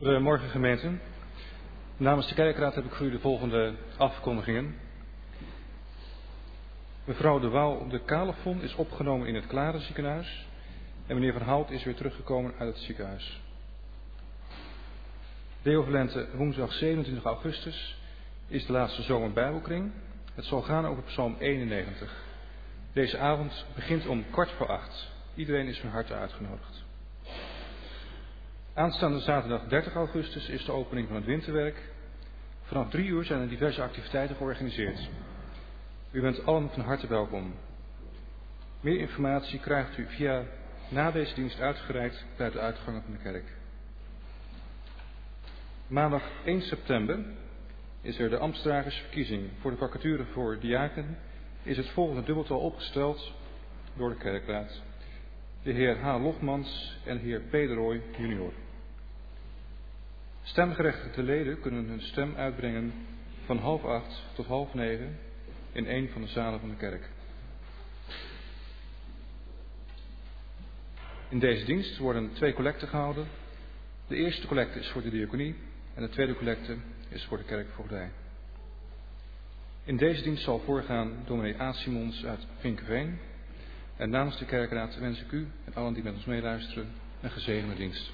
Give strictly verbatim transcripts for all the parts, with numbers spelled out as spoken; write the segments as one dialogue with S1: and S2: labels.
S1: Goedemorgen gemeente. Namens de kerkraad heb ik voor u de volgende afkondigingen. Mevrouw de Waal op de Kalefon is opgenomen in het Klare ziekenhuis en meneer Van Hout is weer teruggekomen uit het ziekenhuis. Deo Valente, woensdag zevenentwintig augustus is de laatste zomerbijbelkring. Het zal gaan over Psalm eenennegentig. Deze avond begint om kwart voor acht. Iedereen is van harte uitgenodigd. Aanstaande zaterdag dertig augustus is de opening van het winterwerk. Vanaf drie uur zijn er diverse activiteiten georganiseerd. U bent allen van harte welkom. Meer informatie krijgt u via na deze dienst uitgereikt bij de uitgangen van de kerk. Maandag één september is er de ambtsdragersverkiezing. Voor de vacature voor diaken is het volgende dubbeltal opgesteld door de kerkraad. De heer H. Logmans en de heer Pederoy junior. Stemgerechtigde leden kunnen hun stem uitbrengen van half acht tot half negen in een van de zalen van de kerk. In deze dienst worden twee collecten gehouden. De eerste collecte is voor de diaconie en de tweede collecte is voor de kerkvoogdij. In deze dienst zal voorgaan dominee A. Simons uit Vinkeveen. En namens de kerkraad wens ik u en allen die met ons meeluisteren een gezegende dienst.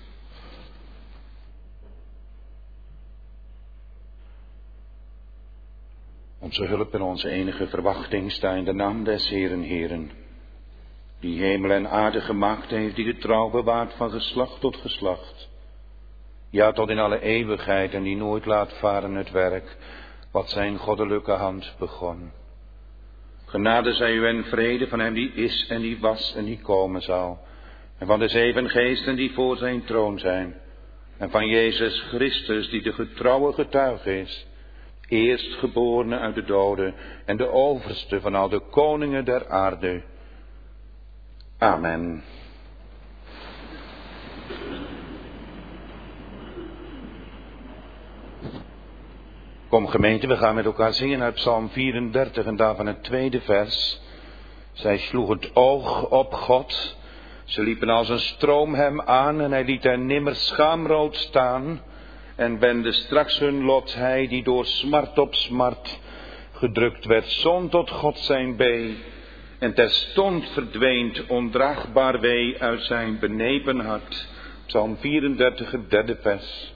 S2: Onze hulp en onze enige verwachting sta in de naam des Heeren, Heeren, die hemel en aarde gemaakt heeft, die getrouw bewaart van geslacht tot geslacht. Ja, tot in alle eeuwigheid en die nooit laat varen het werk, wat zijn goddelijke hand begon. Genade zij u en vrede van hem die is en die was en die komen zal. En van de zeven geesten die voor zijn troon zijn. En van Jezus Christus die de getrouwe getuige is. Eerstgeborene uit de doden en de overste van al de koningen der aarde. Amen. Kom gemeente, we gaan met elkaar zingen uit Psalm vierendertig en daarvan het tweede vers. Zij sloeg het oog op God, ze liepen als een stroom hem aan en hij liet hen nimmer schaamrood staan. En wendde straks hun lot, hij die door smart op smart gedrukt werd, zond tot God zijn bee. En terstond verdweent ondraagbaar wee uit zijn benepen hart. Psalm vierendertig, het derde vers.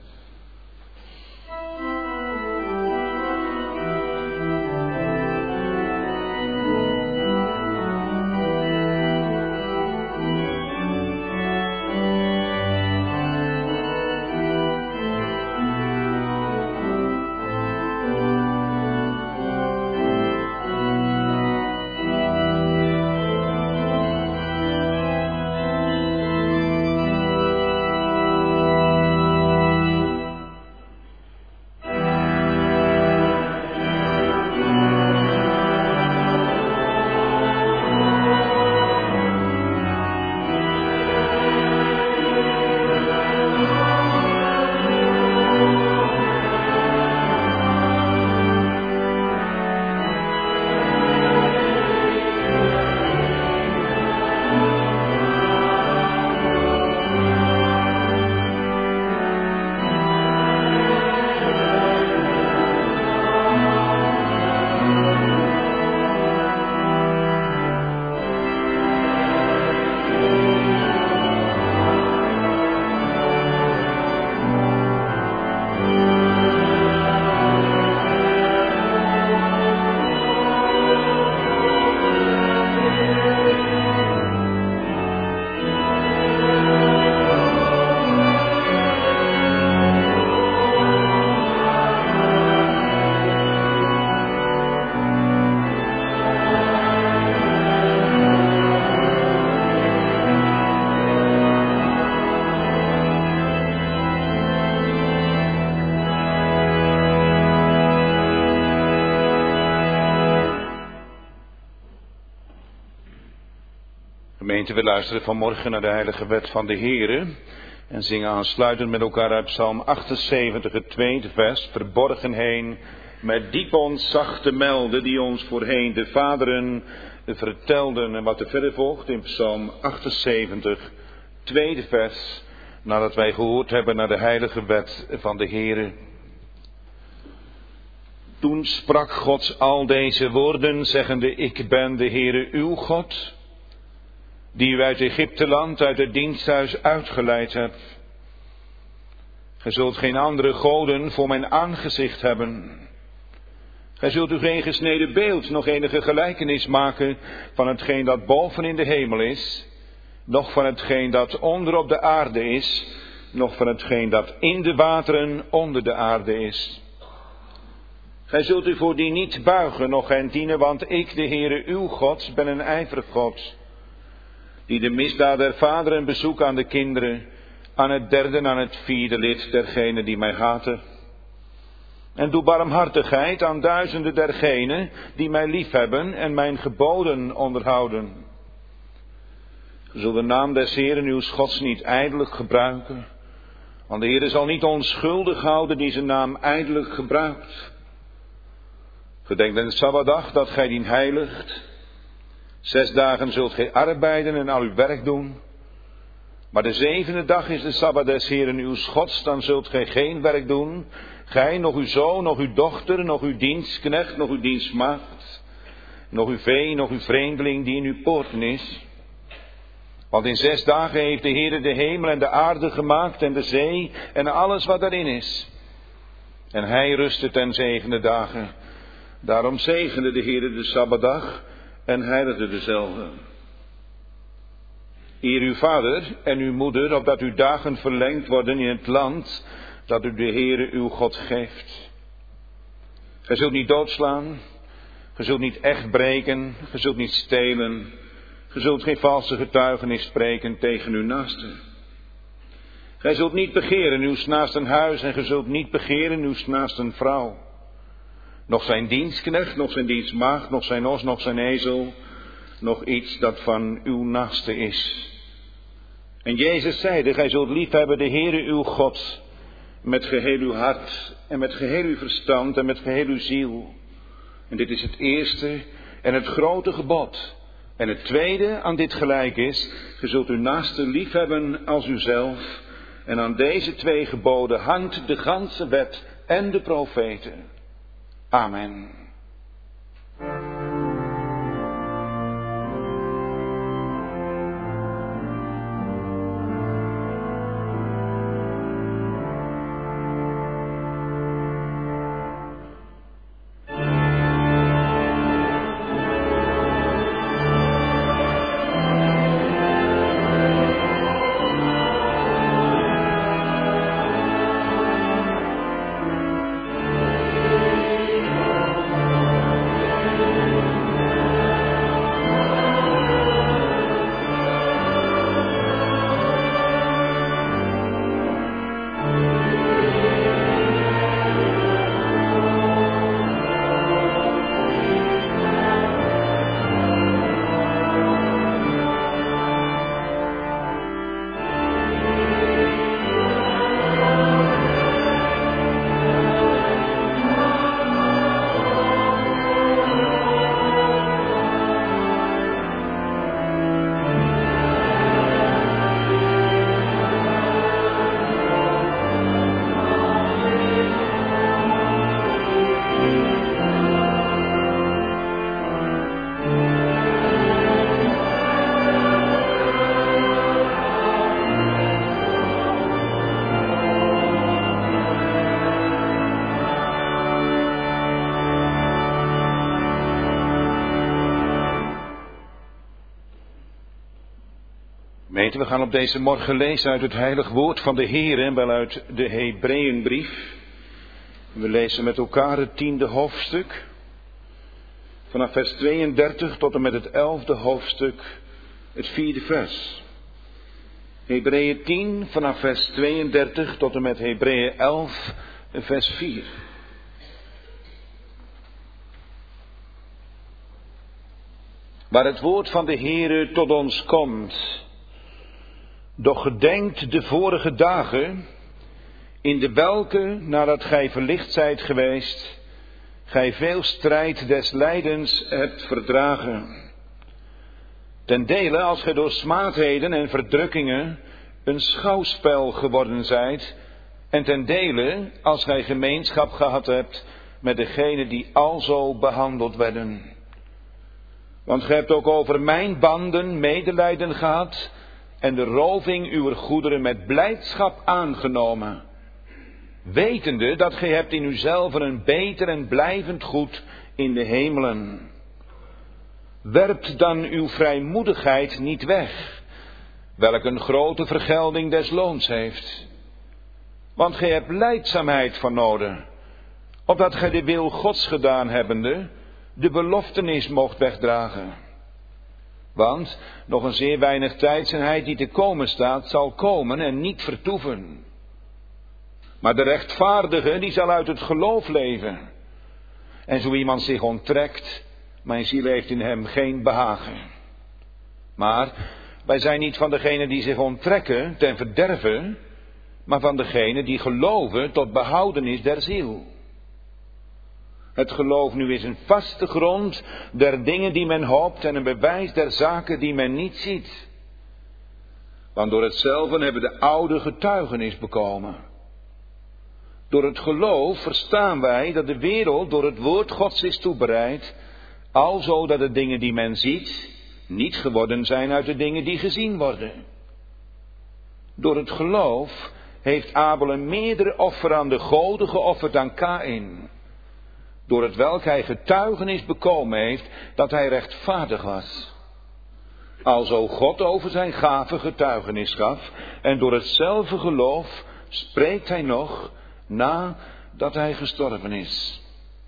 S2: We luisteren vanmorgen naar de heilige wet van de Heere en zingen aansluitend met elkaar uit Psalm achtenzeventig, het tweede vers, verborgen heen, met diep ontzag te melden die ons voorheen de vaderen vertelden. En wat er verder volgt in Psalm achtenzeventig, tweede vers, nadat wij gehoord hebben naar de heilige wet van de Heere. Toen sprak God al deze woorden, zeggende, ik ben de Heere uw God, die u uit Egypteland, uit het diensthuis uitgeleid hebt. Gij zult geen andere goden voor mijn aangezicht hebben. Gij zult u geen gesneden beeld, nog enige gelijkenis maken van hetgeen dat boven in de hemel is, noch van hetgeen dat onder op de aarde is, noch van hetgeen dat in de wateren onder de aarde is. Gij zult u voor die niet buigen, noch hen dienen, want ik, de Heere uw God, ben een ijverig God, die de misdaad der vaderen bezoek aan de kinderen, aan het derde en aan het vierde lid dergenen die mij haten. En doe barmhartigheid aan duizenden dergenen die mij liefhebben en mijn geboden onderhouden. Ge zult de naam des Heeren uws Gods niet ijdelijk gebruiken, want de Heere zal niet onschuldig houden die zijn naam ijdelijk gebruikt. Gedenk den Sabbatdag dat gij dien heiligt. Zes dagen zult gij arbeiden en al uw werk doen. Maar de zevende dag is de Sabbat des Heeren uws Gods, dan zult gij geen werk doen. Gij, nog uw zoon, nog uw dochter, nog uw dienstknecht, nog uw dienstmaagd, nog uw vee, nog uw vreemdeling die in uw poorten is. Want in zes dagen heeft de Heere de hemel en de aarde gemaakt en de zee en alles wat daarin is. En hij rustte ten zevende dagen. Daarom zegende de Heere de Sabbatdag en heiligde dezelfde. Eer uw vader en uw moeder, opdat uw dagen verlengd worden in het land dat u de Heere uw God geeft. Gij zult niet doodslaan, gij zult niet echt breken, gij zult niet stelen, gij zult geen valse getuigenis spreken tegen uw naaste. Gij zult niet begeren uw naasten huis en gij zult niet begeren uw naasten vrouw. Nog zijn dienstknecht, nog zijn dienstmaagd, nog zijn os, nog zijn ezel, nog iets dat van uw naaste is. En Jezus zeide, gij zult liefhebben de Heere uw God, met geheel uw hart en met geheel uw verstand en met geheel uw ziel. En dit is het eerste en het grote gebod. En het tweede aan dit gelijk is, gij zult uw naaste liefhebben als uzelf. En aan deze twee geboden hangt de ganse wet en de profeten. Amen. We gaan op deze morgen lezen uit het heilig woord van de Heer en wel uit de Hebreeënbrief. We lezen met elkaar het tiende hoofdstuk, vanaf vers tweeëndertig tot en met het elfde hoofdstuk, het vierde vers. Hebreeën tien, vanaf vers tweeëndertig tot en met Hebreeën elf, vers vier. Waar het woord van de Heere tot ons komt. Doch gedenkt de vorige dagen, in de welke, nadat gij verlicht zijt geweest, gij veel strijd des lijdens hebt verdragen. Ten dele als gij door smaadheden en verdrukkingen een schouwspel geworden zijt en ten dele, als gij gemeenschap gehad hebt met degenen die alzo behandeld werden. Want gij hebt ook over mijn banden medelijden gehad en de roving uw goederen met blijdschap aangenomen, wetende dat gij hebt in uzelf een beter en blijvend goed in de hemelen. Werpt dan uw vrijmoedigheid niet weg, welk een grote vergelding des loons heeft. Want gij hebt lijdzaamheid van noden, opdat gij de wil Gods gedaan hebbende, de beloftenis mocht wegdragen. Want nog een zeer weinig tijd zijn hij die te komen staat, zal komen en niet vertoeven. Maar de rechtvaardige, die zal uit het geloof leven. En zo iemand zich onttrekt, mijn ziel heeft in hem geen behagen. Maar wij zijn niet van degenen die zich onttrekken ten verderven, maar van degenen die geloven tot behoudenis der ziel. Het geloof nu is een vaste grond der dingen die men hoopt en een bewijs der zaken die men niet ziet. Want door hetzelfde hebben de oude getuigenis bekomen. Door het geloof verstaan wij dat de wereld door het woord Gods is toebereid, alzo dat de dingen die men ziet niet geworden zijn uit de dingen die gezien worden. Door het geloof heeft Abel een meerdere offer aan de goden geofferd dan Kaïn, door het welk hij getuigenis bekomen heeft dat hij rechtvaardig was. Alzo God over zijn gave getuigenis gaf, en door hetzelfde geloof spreekt hij nog nadat hij gestorven is.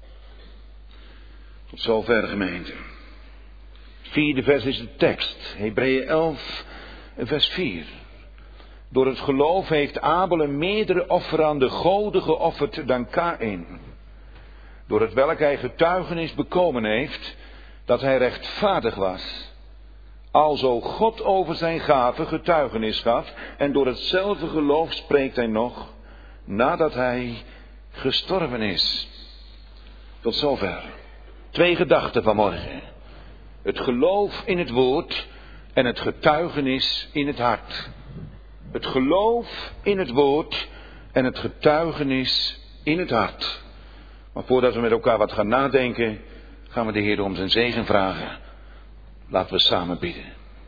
S2: Tot zover, gemeente. Vierde vers is de tekst, Hebreeën elf, vers vier. Door het geloof heeft Abel een meerdere offer aan de goden geofferd dan Kaïn, door het welk hij getuigenis bekomen heeft dat hij rechtvaardig was. Alzo God over zijn gave getuigenis gaf, en door hetzelfde geloof spreekt hij nog nadat hij gestorven is. Tot zover. Twee gedachten vanmorgen. Het geloof in het woord en het getuigenis in het hart. Het geloof in het woord en het getuigenis in het hart. Maar voordat we met elkaar wat gaan nadenken, gaan we de Heer om zijn zegen vragen. Laten we samen bidden.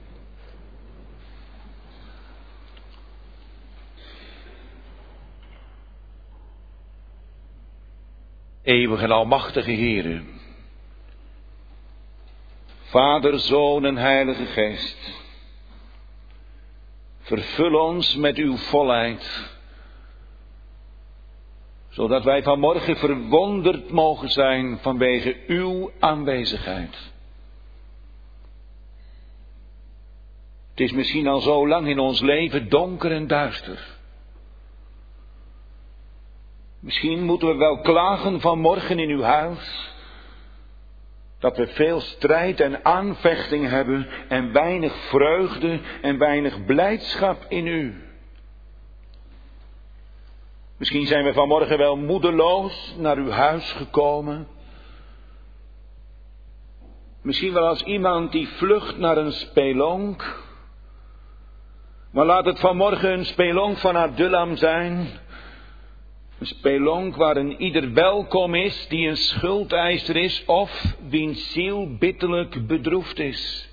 S2: Eeuwige en almachtige Heere, Vader, Zoon en Heilige Geest, vervul ons met uw volheid, zodat wij vanmorgen verwonderd mogen zijn vanwege uw aanwezigheid. Het is misschien al zo lang in ons leven donker en duister. Misschien moeten we wel klagen vanmorgen in uw huis, dat we veel strijd en aanvechting hebben en weinig vreugde en weinig blijdschap in u. Misschien zijn we vanmorgen wel moedeloos naar uw huis gekomen. Misschien wel als iemand die vlucht naar een spelonk. Maar laat het vanmorgen een spelonk van Adullam zijn. Een spelonk waarin ieder welkom is die een schuldeiser is of wiens ziel bitterlijk bedroefd is.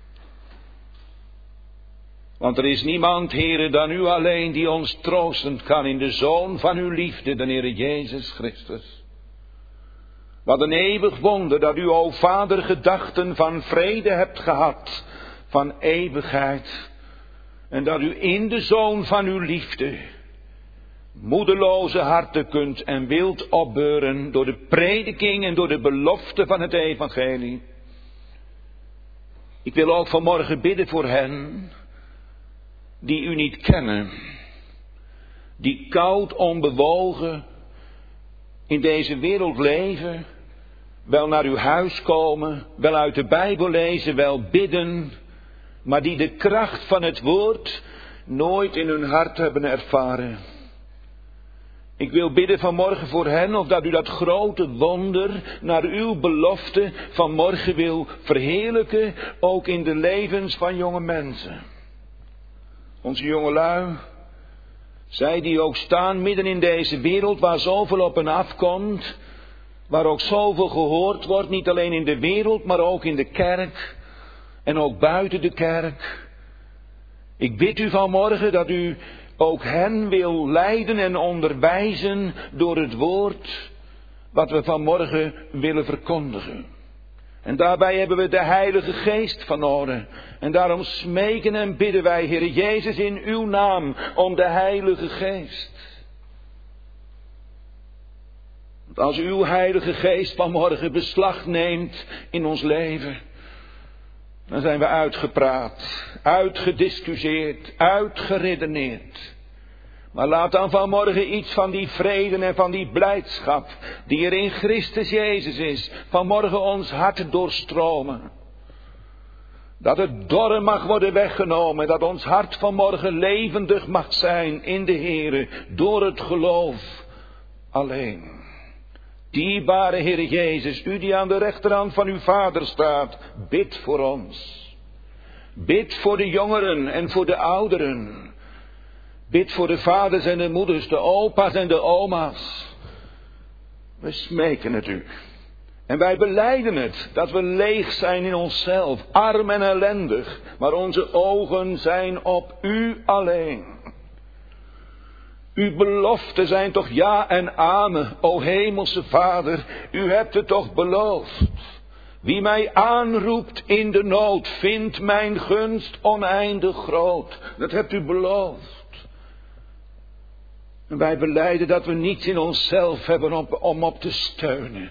S2: Want er is niemand, Heere, dan u alleen die ons troosten kan in de Zoon van uw liefde, de Heere Jezus Christus. Wat een eeuwig wonder dat u, o Vader, gedachten van vrede hebt gehad, van eeuwigheid. En dat u in de Zoon van uw liefde moedeloze harten kunt en wilt opbeuren door de prediking en door de belofte van het evangelie. Ik wil ook vanmorgen bidden voor hen die u niet kennen, die koud onbewogen in deze wereld leven, wel naar uw huis komen, wel uit de Bijbel lezen, wel bidden, maar die de kracht van het woord nooit in hun hart hebben ervaren. Ik wil bidden vanmorgen voor hen, of dat u dat grote wonder naar uw belofte vanmorgen wil verheerlijken, ook in de levens van jonge mensen. Onze jongelui, zij die ook staan midden in deze wereld waar zoveel op en afkomt, waar ook zoveel gehoord wordt, niet alleen in de wereld, maar ook in de kerk en ook buiten de kerk. Ik bid u vanmorgen dat u ook hen wil leiden en onderwijzen door het woord wat we vanmorgen willen verkondigen. En daarbij hebben we de Heilige Geest van nodig. En daarom smeken en bidden wij, Heer Jezus, in uw naam om de Heilige Geest. Want als uw Heilige Geest vanmorgen beslag neemt in ons leven, dan zijn we uitgepraat, uitgediscussieerd, uitgeredeneerd. Maar laat dan vanmorgen iets van die vrede en van die blijdschap die er in Christus Jezus is, vanmorgen ons hart doorstromen. Dat het dorre mag worden weggenomen, dat ons hart vanmorgen levendig mag zijn in de Heere, door het geloof alleen. Dierbare Heer Jezus, u die aan de rechterhand van uw Vader staat, bid voor ons. Bid voor de jongeren en voor de ouderen. Bid voor de vaders en de moeders, de opa's en de oma's. We smeken het u. En wij belijden het, dat we leeg zijn in onszelf, arm en ellendig. Maar onze ogen zijn op u alleen. Uw beloften zijn toch ja en amen, o hemelse Vader, u hebt het toch beloofd. Wie mij aanroept in de nood, vindt mijn gunst oneindig groot. Dat hebt u beloofd. En wij belijden dat we niets in onszelf hebben om, om op te steunen.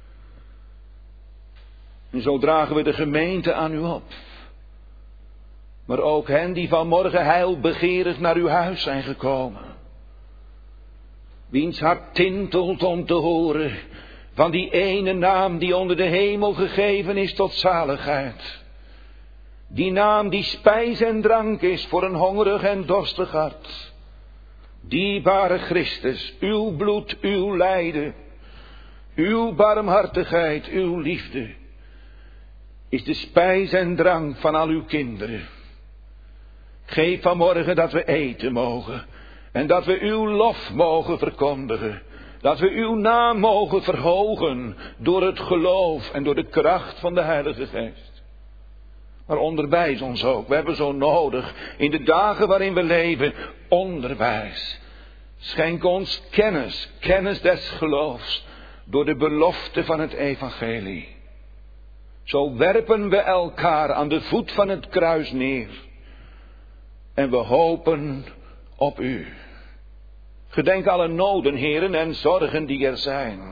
S2: En zo dragen we de gemeente aan u op. Maar ook hen die vanmorgen heilbegeerig naar uw huis zijn gekomen. Wiens hart tintelt om te horen van die ene naam die onder de hemel gegeven is tot zaligheid. Die naam die spijs en drank is voor een hongerig en dorstig hart. Dierbare Christus, uw bloed, uw lijden, uw barmhartigheid, uw liefde, is de spijs en drank van al uw kinderen. Geef vanmorgen dat we eten mogen en dat we uw lof mogen verkondigen. Dat we uw naam mogen verhogen door het geloof en door de kracht van de Heilige Geest. Maar onderwijs ons ook. We hebben zo nodig in de dagen waarin we leven onderwijs. Schenk ons kennis, kennis des geloofs, door de belofte van het evangelie. Zo werpen we elkaar aan de voet van het kruis neer. En we hopen op u. Gedenk alle noden, heren, en zorgen die er zijn.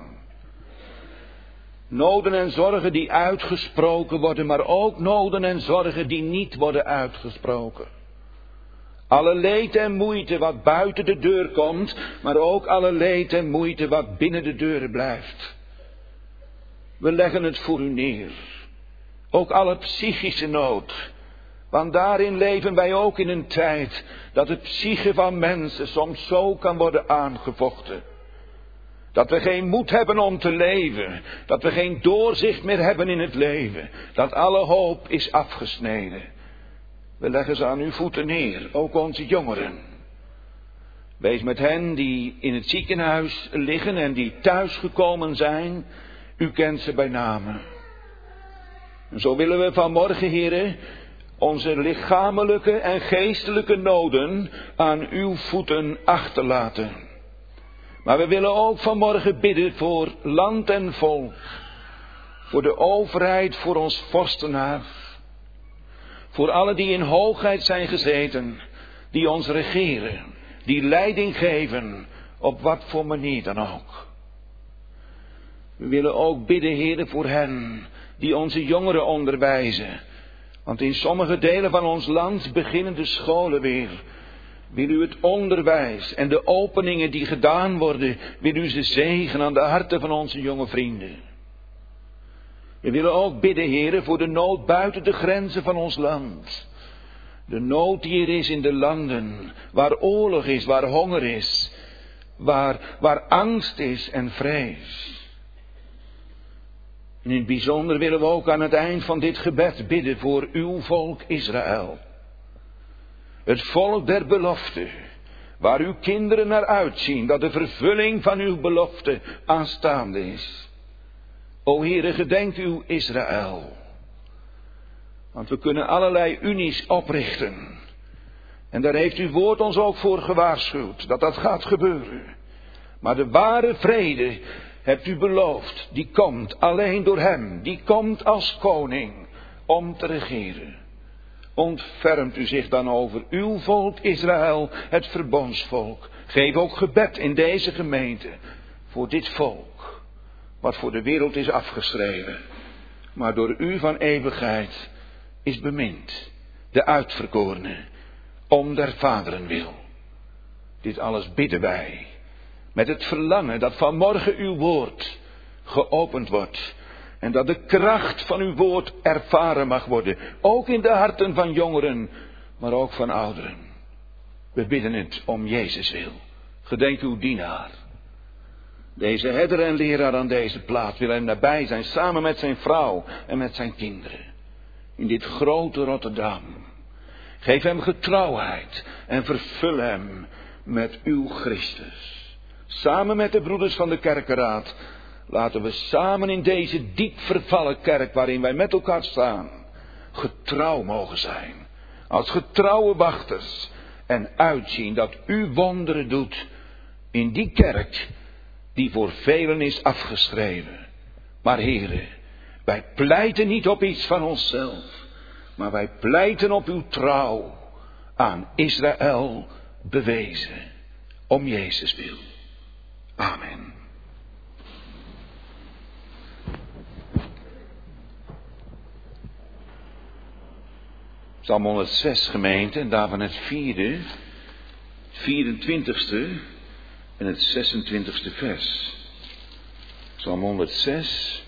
S2: Noden en zorgen die uitgesproken worden, maar ook noden en zorgen die niet worden uitgesproken. Alle leed en moeite wat buiten de deur komt, maar ook alle leed en moeite wat binnen de deuren blijft. We leggen het voor u neer. Ook alle psychische nood. Want daarin leven wij ook in een tijd dat de psyche van mensen soms zo kan worden aangevochten. Dat we geen moed hebben om te leven. Dat we geen doorzicht meer hebben in het leven. Dat alle hoop is afgesneden. We leggen ze aan uw voeten neer, ook onze jongeren. Wees met hen die in het ziekenhuis liggen en die thuisgekomen zijn. U kent ze bij name. En zo willen we vanmorgen, heren, onze lichamelijke en geestelijke noden aan uw voeten achterlaten. Maar we willen ook vanmorgen bidden voor land en volk. Voor de overheid, voor ons vorstenhaar. Voor allen die in hoogheid zijn gezeten, die ons regeren, die leiding geven, op wat voor manier dan ook. We willen ook bidden, heren, voor hen die onze jongeren onderwijzen. Want in sommige delen van ons land beginnen de scholen weer. Wil u het onderwijs en de openingen die gedaan worden, wil u ze zegenen aan de harten van onze jonge vrienden. We willen ook bidden, heren, voor de nood buiten de grenzen van ons land. De nood die er is in de landen, waar oorlog is, waar honger is, waar, waar angst is en vrees. En in het bijzonder willen we ook aan het eind van dit gebed bidden voor uw volk Israël. Het volk der belofte, waar uw kinderen naar uitzien, dat de vervulling van uw belofte aanstaande is. O Heere, gedenk uw Israël. Want we kunnen allerlei unies oprichten. En daar heeft uw woord ons ook voor gewaarschuwd, dat dat gaat gebeuren. Maar de ware vrede, hebt u beloofd, die komt alleen door hem, die komt als koning om te regeren. Ontfermt u zich dan over uw volk Israël, het verbondsvolk. Geef ook gebed in deze gemeente voor dit volk, wat voor de wereld is afgeschreven, maar door u van eeuwigheid is bemind, de uitverkorene, om der vaderen wil. Dit alles bidden wij, met het verlangen dat vanmorgen uw woord geopend wordt. En dat de kracht van uw woord ervaren mag worden. Ook in de harten van jongeren, maar ook van ouderen. We bidden het om Jezus wil. Gedenk uw dienaar. Deze herder en leraar aan deze plaats wil hem nabij zijn, samen met zijn vrouw en met zijn kinderen. In dit grote Rotterdam. Geef hem getrouwheid en vervul hem met uw Christus. Samen met de broeders van de kerkenraad, laten we samen in deze diep vervallen kerk waarin wij met elkaar staan, getrouw mogen zijn. Als getrouwe wachters en uitzien dat u wonderen doet in die kerk die voor velen is afgeschreven. Maar Heere, wij pleiten niet op iets van onszelf, maar wij pleiten op uw trouw aan Israël bewezen. Om Jezus wil. Amen. Psalm honderdzes gemeente, en daarvan het vierde, het vierentwintigste en het zesentwintigste vers. Psalm honderdzes,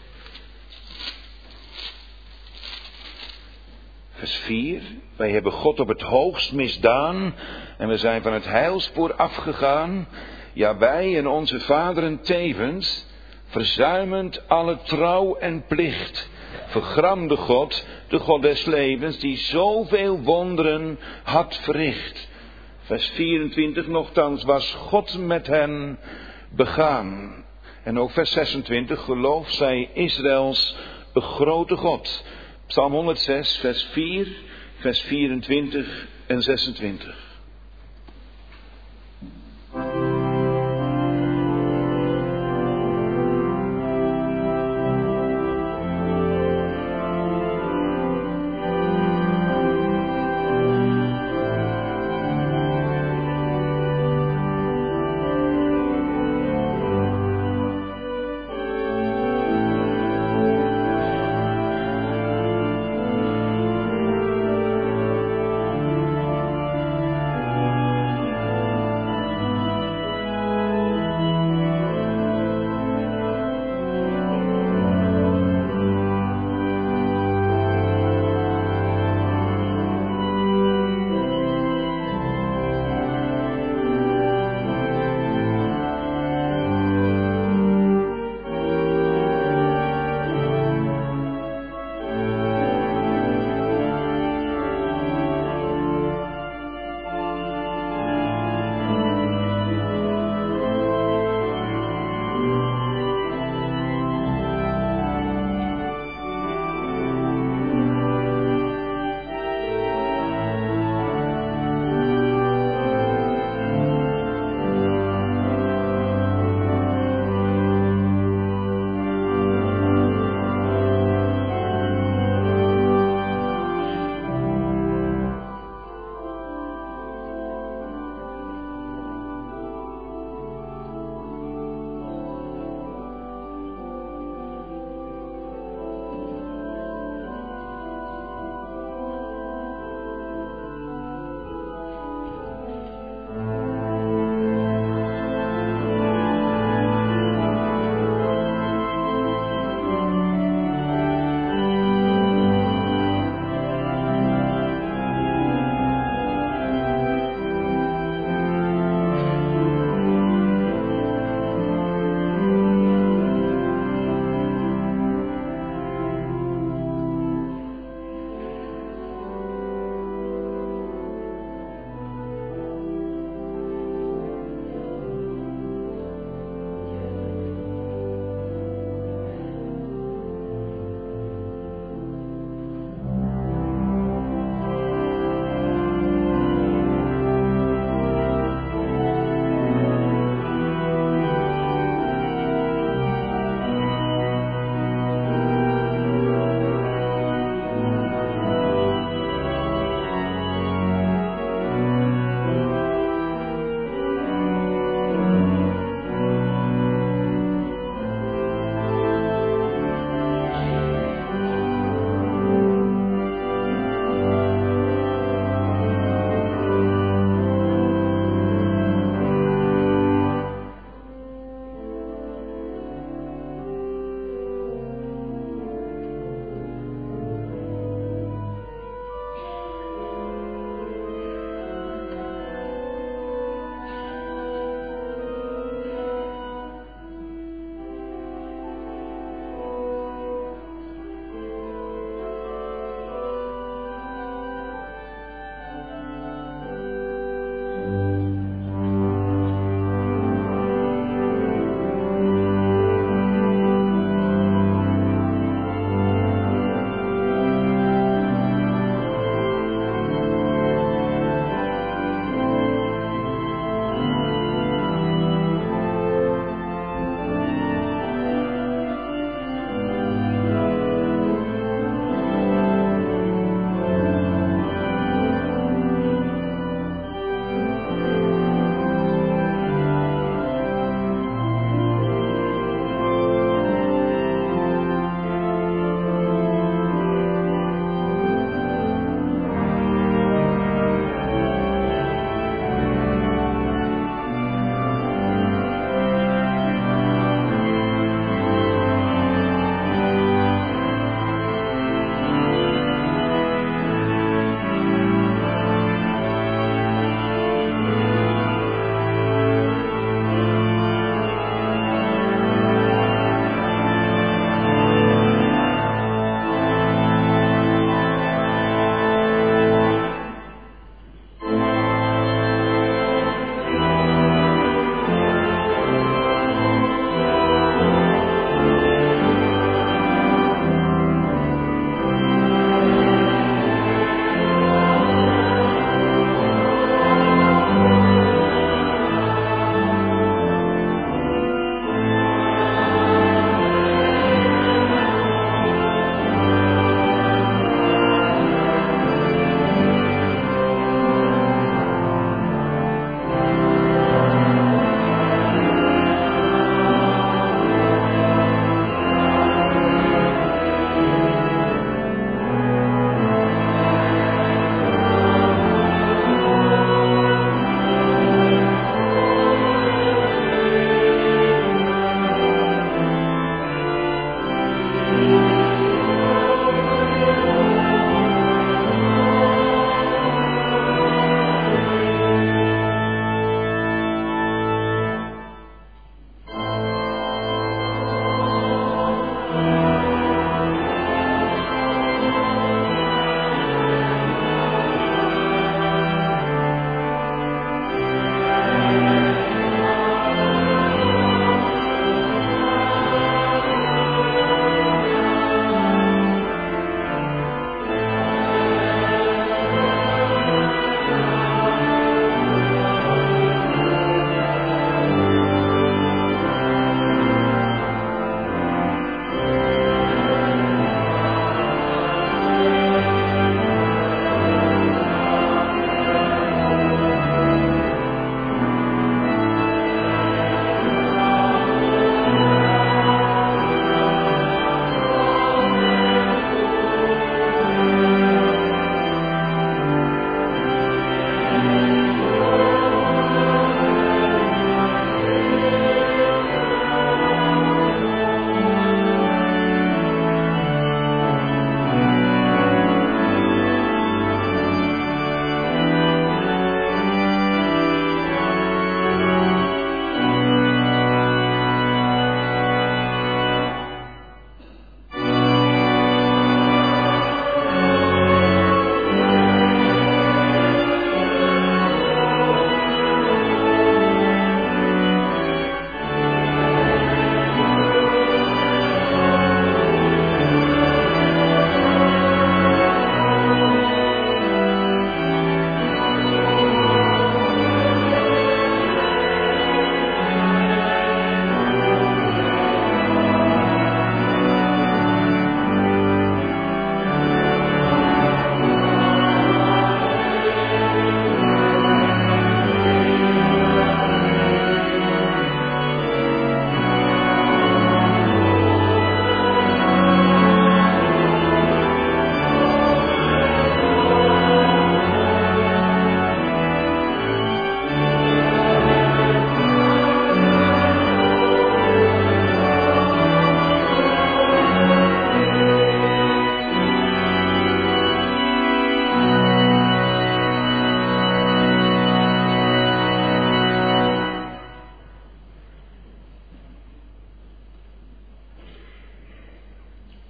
S2: vers vier. Wij hebben God op het hoogst misdaan en we zijn van het heilspoor afgegaan. Ja, wij en onze vaderen tevens, verzuimend alle trouw en plicht, vergramde God, de God des levens, die zoveel wonderen had verricht. Vers vierentwintig, nochtans was God met hen begaan. En ook vers zesentwintig, geloof zij Israëls een grote God. Psalm honderdzes, vers vier, vers vierentwintig en zesentwintig.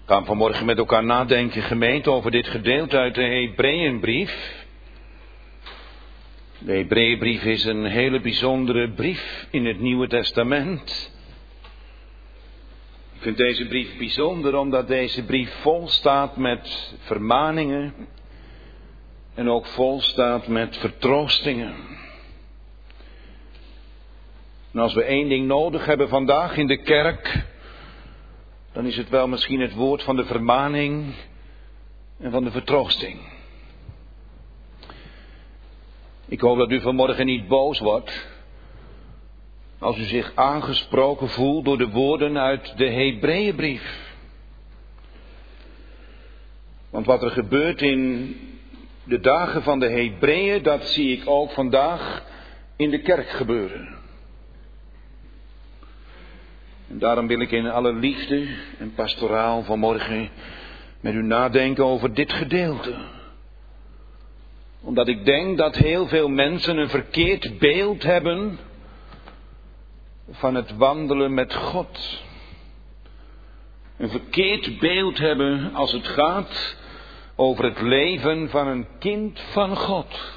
S2: We gaan vanmorgen met elkaar nadenken, gemeente, over dit gedeelte uit de Hebreeënbrief. De Hebreeënbrief is een hele bijzondere brief in het Nieuwe Testament. Ik vind deze brief bijzonder omdat deze brief vol staat met vermaningen en ook vol staat met vertroostingen. En als we één ding nodig hebben vandaag in de kerk, dan is het wel misschien het woord van de vermaning en van de vertroosting. Ik hoop dat u vanmorgen niet boos wordt als u zich aangesproken voelt door de woorden uit de Hebreeënbrief. Want wat er gebeurt in de dagen van de Hebreeën, dat zie ik ook vandaag in de kerk gebeuren. En daarom wil ik in alle liefde en pastoraal vanmorgen met u nadenken over dit gedeelte. Omdat ik denk dat heel veel mensen een verkeerd beeld hebben van het wandelen met God. Een verkeerd beeld hebben als het gaat over het leven van een kind van God.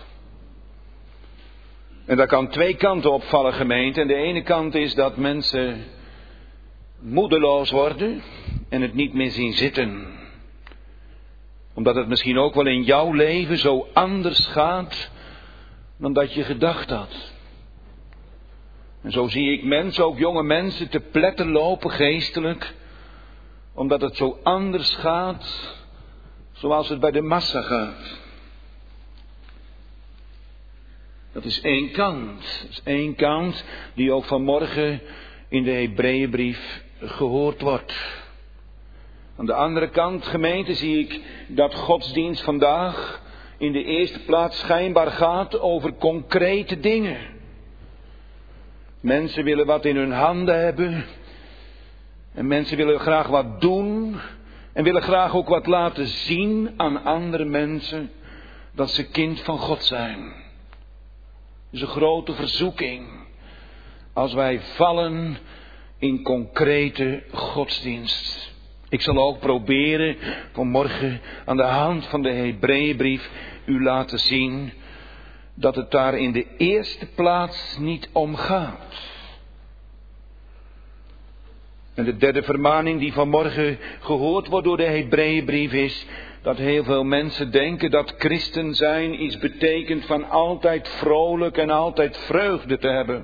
S2: En daar kan twee kanten op vallen, gemeente. En de ene kant is dat mensen moedeloos worden en het niet meer zien zitten. Omdat het misschien ook wel in jouw leven zo anders gaat dan dat je gedacht had. En zo zie ik mensen, ook jonge mensen, te pletten lopen geestelijk. Omdat het zo anders gaat zoals het bij de massa gaat. Dat is één kant. Dat is één kant die ook vanmorgen in de Hebreeënbrief gehoord wordt. Aan de andere kant, gemeente, zie ik dat godsdienst vandaag in de eerste plaats schijnbaar gaat over concrete dingen. Mensen willen wat in hun handen hebben. En mensen willen graag wat doen. En willen graag ook wat laten zien aan andere mensen dat ze kind van God zijn. Het is een grote verzoeking als wij vallen in concrete godsdienst. Ik zal ook proberen vanmorgen aan de hand van de Hebreeënbrief u laten zien dat het daar in de eerste plaats niet om gaat. En de derde vermaning die vanmorgen gehoord wordt door de Hebreeënbrief is dat heel veel mensen denken dat christen zijn iets betekent van altijd vrolijk en altijd vreugde te hebben.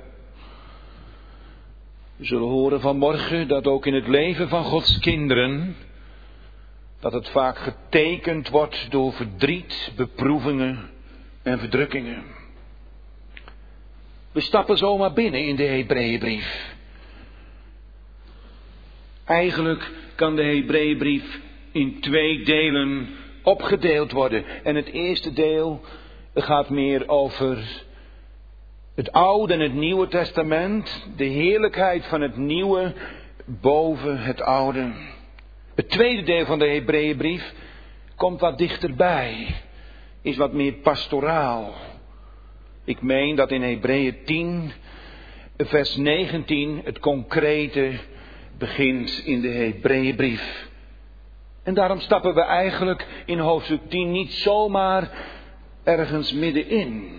S2: We zullen horen vanmorgen dat ook in het leven van Gods kinderen, dat het vaak getekend wordt door verdriet, beproevingen en verdrukkingen. We stappen zomaar binnen in de Hebreeënbrief. Eigenlijk kan de Hebreeënbrief in twee delen opgedeeld worden. En het eerste deel gaat meer over het Oude en het Nieuwe Testament. De heerlijkheid van het Nieuwe boven het Oude. Het tweede deel van de Hebreeënbrief komt wat dichterbij. Is wat meer pastoraal. Ik meen dat in Hebreeën tien, vers negentien, het concrete begint in de Hebreeënbrief. En daarom stappen we eigenlijk in hoofdstuk tien niet zomaar ergens middenin.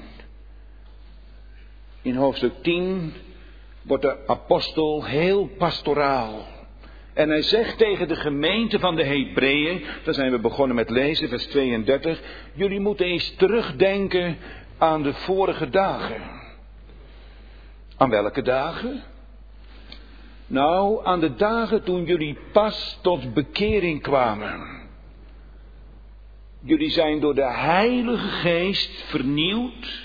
S2: In hoofdstuk tien wordt de apostel heel pastoraal. En hij zegt tegen de gemeente van de Hebreeën, daar zijn we begonnen met lezen, vers tweeëndertig. Jullie moeten eens terugdenken aan de vorige dagen. Aan welke dagen? Nou, aan de dagen toen jullie pas tot bekering kwamen. Jullie zijn door de Heilige Geest vernieuwd.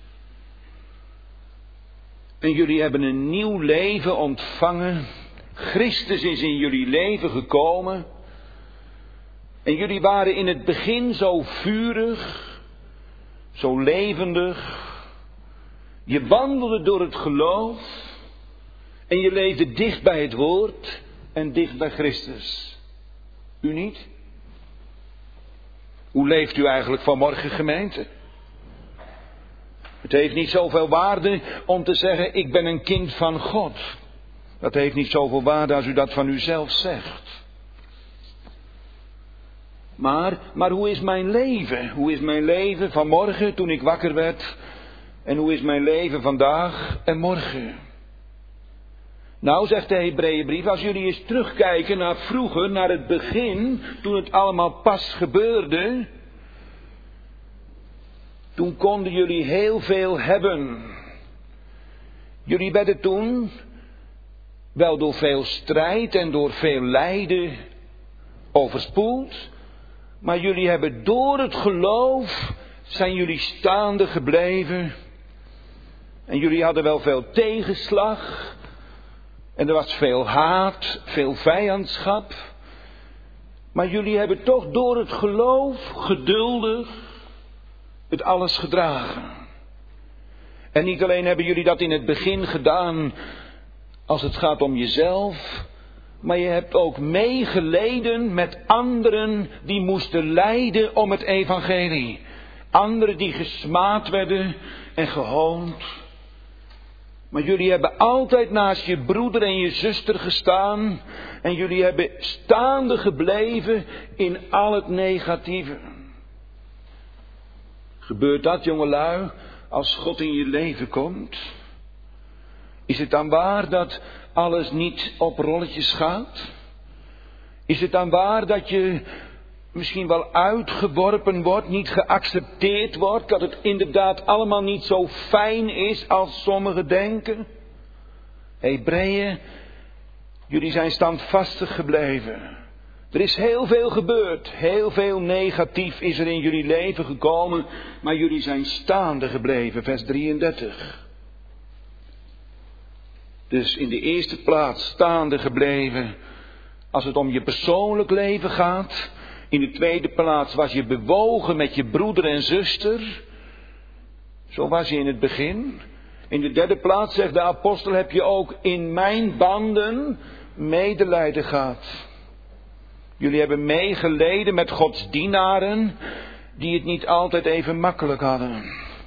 S2: En jullie hebben een nieuw leven ontvangen. Christus is in jullie leven gekomen. En jullie waren in het begin zo vurig, zo levendig. Je wandelde door het geloof. En je leefde dicht bij het woord en dicht bij Christus. U niet? Hoe leeft u eigenlijk vanmorgen, gemeente? Het heeft niet zoveel waarde om te zeggen, ik ben een kind van God. Dat heeft niet zoveel waarde als u dat van uzelf zegt. Maar, maar hoe is mijn leven? Hoe is mijn leven vanmorgen toen ik wakker werd? En hoe is mijn leven vandaag en morgen? Nou, zegt de Hebreeënbrief, als jullie eens terugkijken naar vroeger, naar het begin, toen het allemaal pas gebeurde, toen konden jullie heel veel hebben. Jullie werden toen wel door veel strijd en door veel lijden overspoeld, maar jullie hebben door het geloof, zijn jullie staande gebleven. En jullie hadden wel veel tegenslag. En er was veel haat, veel vijandschap. Maar jullie hebben toch door het geloof geduldig het alles gedragen. En niet alleen hebben jullie dat in het begin gedaan als het gaat om jezelf, maar je hebt ook meegeleden met anderen die moesten lijden om het evangelie. Anderen die gesmaad werden en gehoond. Maar jullie hebben altijd naast je broeder en je zuster gestaan. En jullie hebben staande gebleven in al het negatieve. Gebeurt dat, jongelui, als God in je leven komt? Is het dan waar dat alles niet op rolletjes gaat? Is het dan waar dat je misschien wel uitgeworpen wordt, niet geaccepteerd wordt, dat het inderdaad allemaal niet zo fijn is als sommigen denken? Hebreeën, jullie zijn standvastig gebleven. Er is heel veel gebeurd, heel veel negatief is er in jullie leven gekomen, maar jullie zijn staande gebleven, vers drieëndertig. Dus in de eerste plaats staande gebleven als het om je persoonlijk leven gaat. In de tweede plaats was je bewogen met je broeder en zuster. Zo was je in het begin. In de derde plaats, zegt de apostel, heb je ook in mijn banden medelijden gehad. Jullie hebben meegeleden met Gods dienaren die het niet altijd even makkelijk hadden.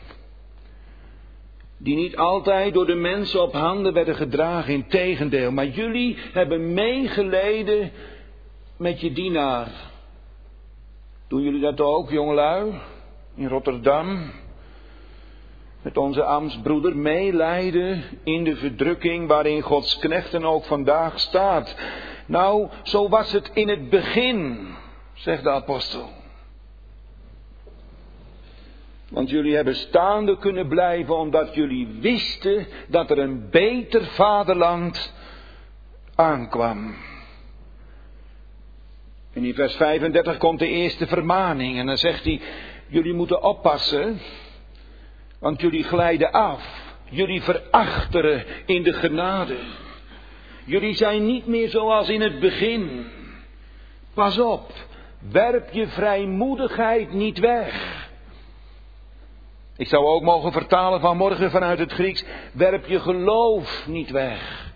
S2: Die niet altijd door de mensen op handen werden gedragen, integendeel. Maar jullie hebben meegeleden met je dienaar. Doen jullie dat ook, jongelui? In Rotterdam? Met onze ambtsbroeder meelijden in de verdrukking waarin Gods knechten ook vandaag staat. Nou, zo was het in het begin, zegt de apostel. Want jullie hebben staande kunnen blijven omdat jullie wisten dat er een beter vaderland aankwam. En in vers vijfendertig komt de eerste vermaning en dan zegt hij, jullie moeten oppassen, want jullie glijden af. Jullie verachteren in de genade. Jullie zijn niet meer zoals in het begin. Pas op, werp je vrijmoedigheid niet weg. Ik zou ook mogen vertalen vanmorgen vanuit het Grieks, werp je geloof niet weg.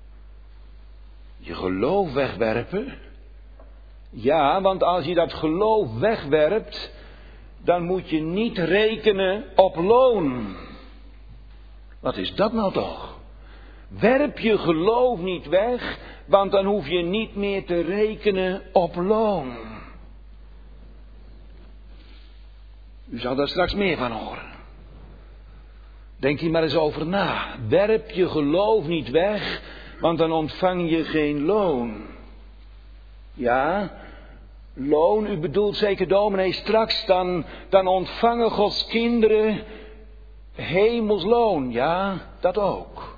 S2: Je geloof wegwerpen? Ja, want als je dat geloof wegwerpt, dan moet je niet rekenen op loon. Wat is dat nou toch? Werp je geloof niet weg, want dan hoef je niet meer te rekenen op loon. U zal daar straks meer van horen. Denk hier maar eens over na. Werp je geloof niet weg, want dan ontvang je geen loon. Ja, loon, u bedoelt zeker dominee, straks dan, dan ontvangen Gods kinderen hemelsloon. Ja, dat ook.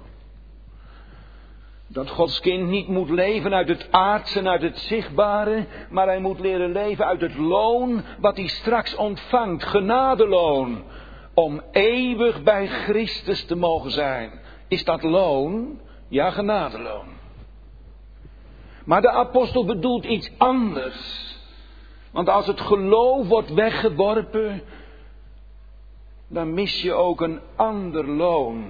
S2: Dat Gods kind niet moet leven uit het aardse en uit het zichtbare, maar hij moet leren leven uit het loon wat hij straks ontvangt, genadeloon, om eeuwig bij Christus te mogen zijn. Is dat loon? Ja, genadeloon. Maar de apostel bedoelt iets anders. Want als het geloof wordt weggeworpen, dan mis je ook een ander loon.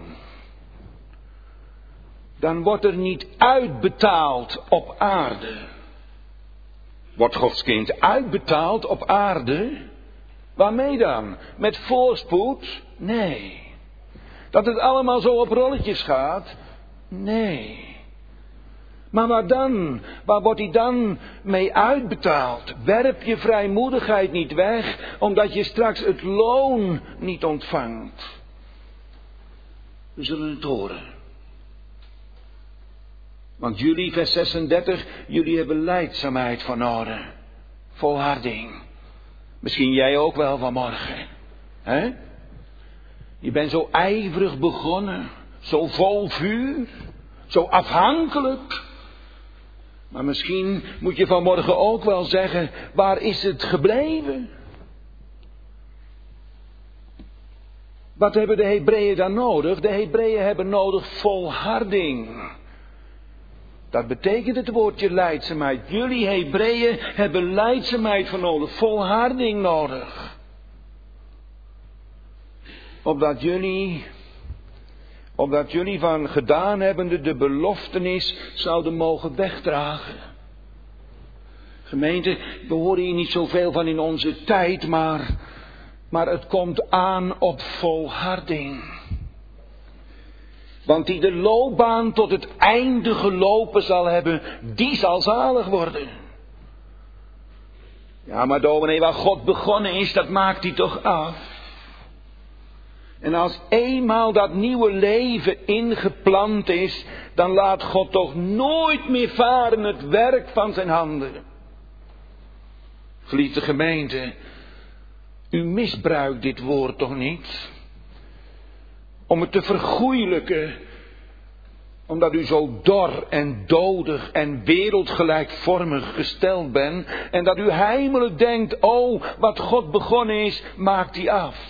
S2: Dan wordt er niet uitbetaald op aarde. Wordt Gods kind uitbetaald op aarde? Waarmee dan? Met voorspoed? Nee. Dat het allemaal zo op rolletjes gaat? Nee. Maar waar dan? Waar wordt hij dan mee uitbetaald. Werp je vrijmoedigheid niet weg, omdat je straks het loon niet ontvangt. We zullen het horen. Want jullie, vers zesendertig, jullie hebben lijdzaamheid van nodig. Volharding. Misschien jij ook wel vanmorgen. Hè? Je bent zo ijverig begonnen. Zo vol vuur. Zo afhankelijk. Maar misschien moet je vanmorgen ook wel zeggen, waar is het gebleven? Wat hebben de Hebreeën dan nodig? De Hebreeën hebben nodig volharding. Dat betekent het woordje lijdzaamheid. Jullie Hebreeën hebben lijdzaamheid voor nodig, volharding nodig. Opdat jullie, opdat jullie van gedaan hebbende de beloftenis zouden mogen wegdragen. Gemeente, we horen hier niet zoveel van in onze tijd, maar, maar het komt aan op volharding. Want die de loopbaan tot het einde gelopen zal hebben, die zal zalig worden. Ja, maar dominee, waar God begonnen is, dat maakt hij toch af. En als eenmaal dat nieuwe leven ingeplant is, dan laat God toch nooit meer varen het werk van zijn handen. Geliefde gemeente, u misbruikt dit woord toch niet? Om het te vergoeilijken, omdat u zo dor en dodig en wereldgelijkvormig gesteld bent. En dat u heimelijk denkt, oh, wat God begonnen is, maakt hij af.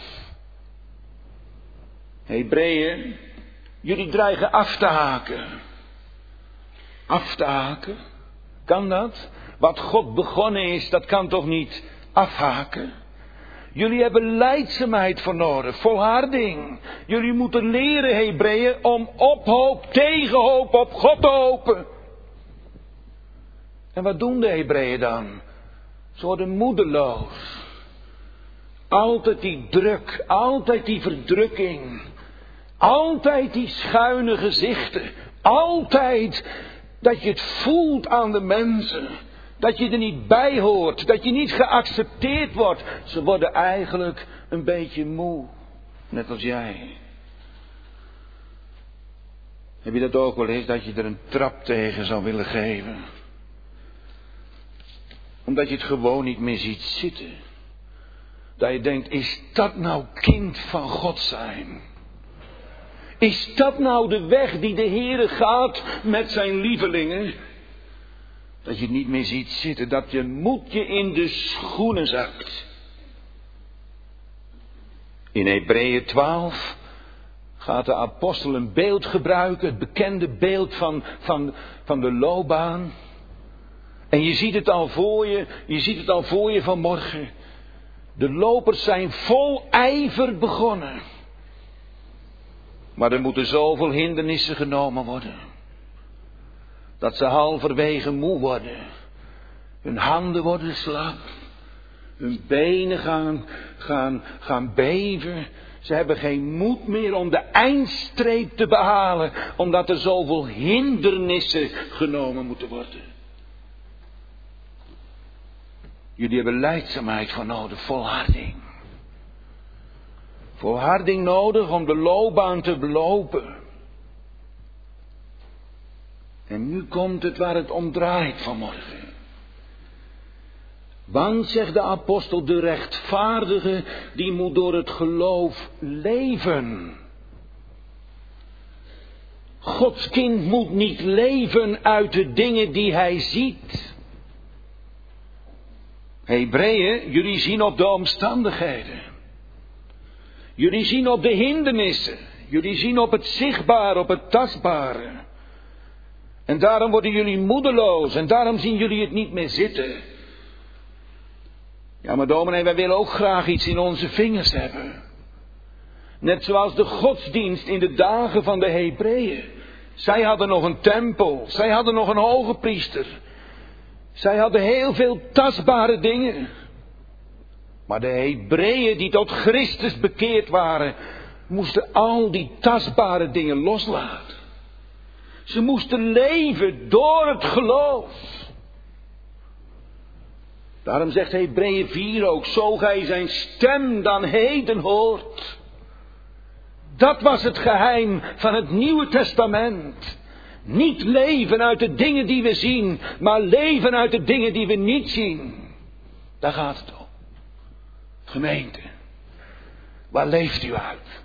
S2: Hebreeën, jullie dreigen af te haken. Af te haken? Kan dat? Wat God begonnen is, dat kan toch niet afhaken? Jullie hebben lijdzaamheid voor nodig, volharding. Jullie moeten leren, Hebreeën, om op hoop, tegen hoop op God te hopen. En wat doen de Hebreeën dan? Ze worden moedeloos. Altijd die druk, altijd die verdrukking. Altijd die schuine gezichten. Altijd dat je het voelt aan de mensen. Dat je er niet bij hoort. Dat je niet geaccepteerd wordt. Ze worden eigenlijk een beetje moe. Net als jij. Heb je dat ook wel eens? Dat je er een trap tegen zou willen geven. Omdat je het gewoon niet meer ziet zitten. Dat je denkt, is dat nou kind van God zijn? Is dat nou de weg die de Heere gaat met zijn lievelingen? Dat je het niet meer ziet zitten, dat je moed je in de schoenen zakt. In Hebreeën twaalf gaat de apostel een beeld gebruiken, het bekende beeld van, van, van de loopbaan. En je ziet het al voor je, je ziet het al voor je vanmorgen. De lopers zijn vol ijver begonnen. Maar er moeten zoveel hindernissen genomen worden. Dat ze halverwege moe worden. Hun handen worden slap. Hun benen gaan, gaan, gaan beven. Ze hebben geen moed meer om de eindstreep te behalen. Omdat er zoveel hindernissen genomen moeten worden. Jullie hebben lijdzaamheid voor nodig, volharding. Volharding nodig om de loopbaan te belopen. En nu komt het waar het om draait vanmorgen. Want, zegt de apostel, de rechtvaardige, die moet door het geloof leven. Gods kind moet niet leven uit de dingen die hij ziet. Hebreeën, jullie zien op de omstandigheden. Jullie zien op de hindernissen. Jullie zien op het zichtbare, op het tastbare. En daarom worden jullie moedeloos. En daarom zien jullie het niet meer zitten. Ja, maar dominee, wij willen ook graag iets in onze vingers hebben. Net zoals de godsdienst in de dagen van de Hebreeën. Zij hadden nog een tempel. Zij hadden nog een hoge priester. Zij hadden heel veel tastbare dingen. Maar de Hebreeën die tot Christus bekeerd waren, moesten al die tastbare dingen loslaten. Ze moesten leven door het geloof. Daarom zegt Hebreeën vier ook, zo gij zijn stem dan heden hoort. Dat was het geheim van het Nieuwe Testament. Niet leven uit de dingen die we zien, maar leven uit de dingen die we niet zien. Daar gaat het om. Gemeente, waar leeft u uit?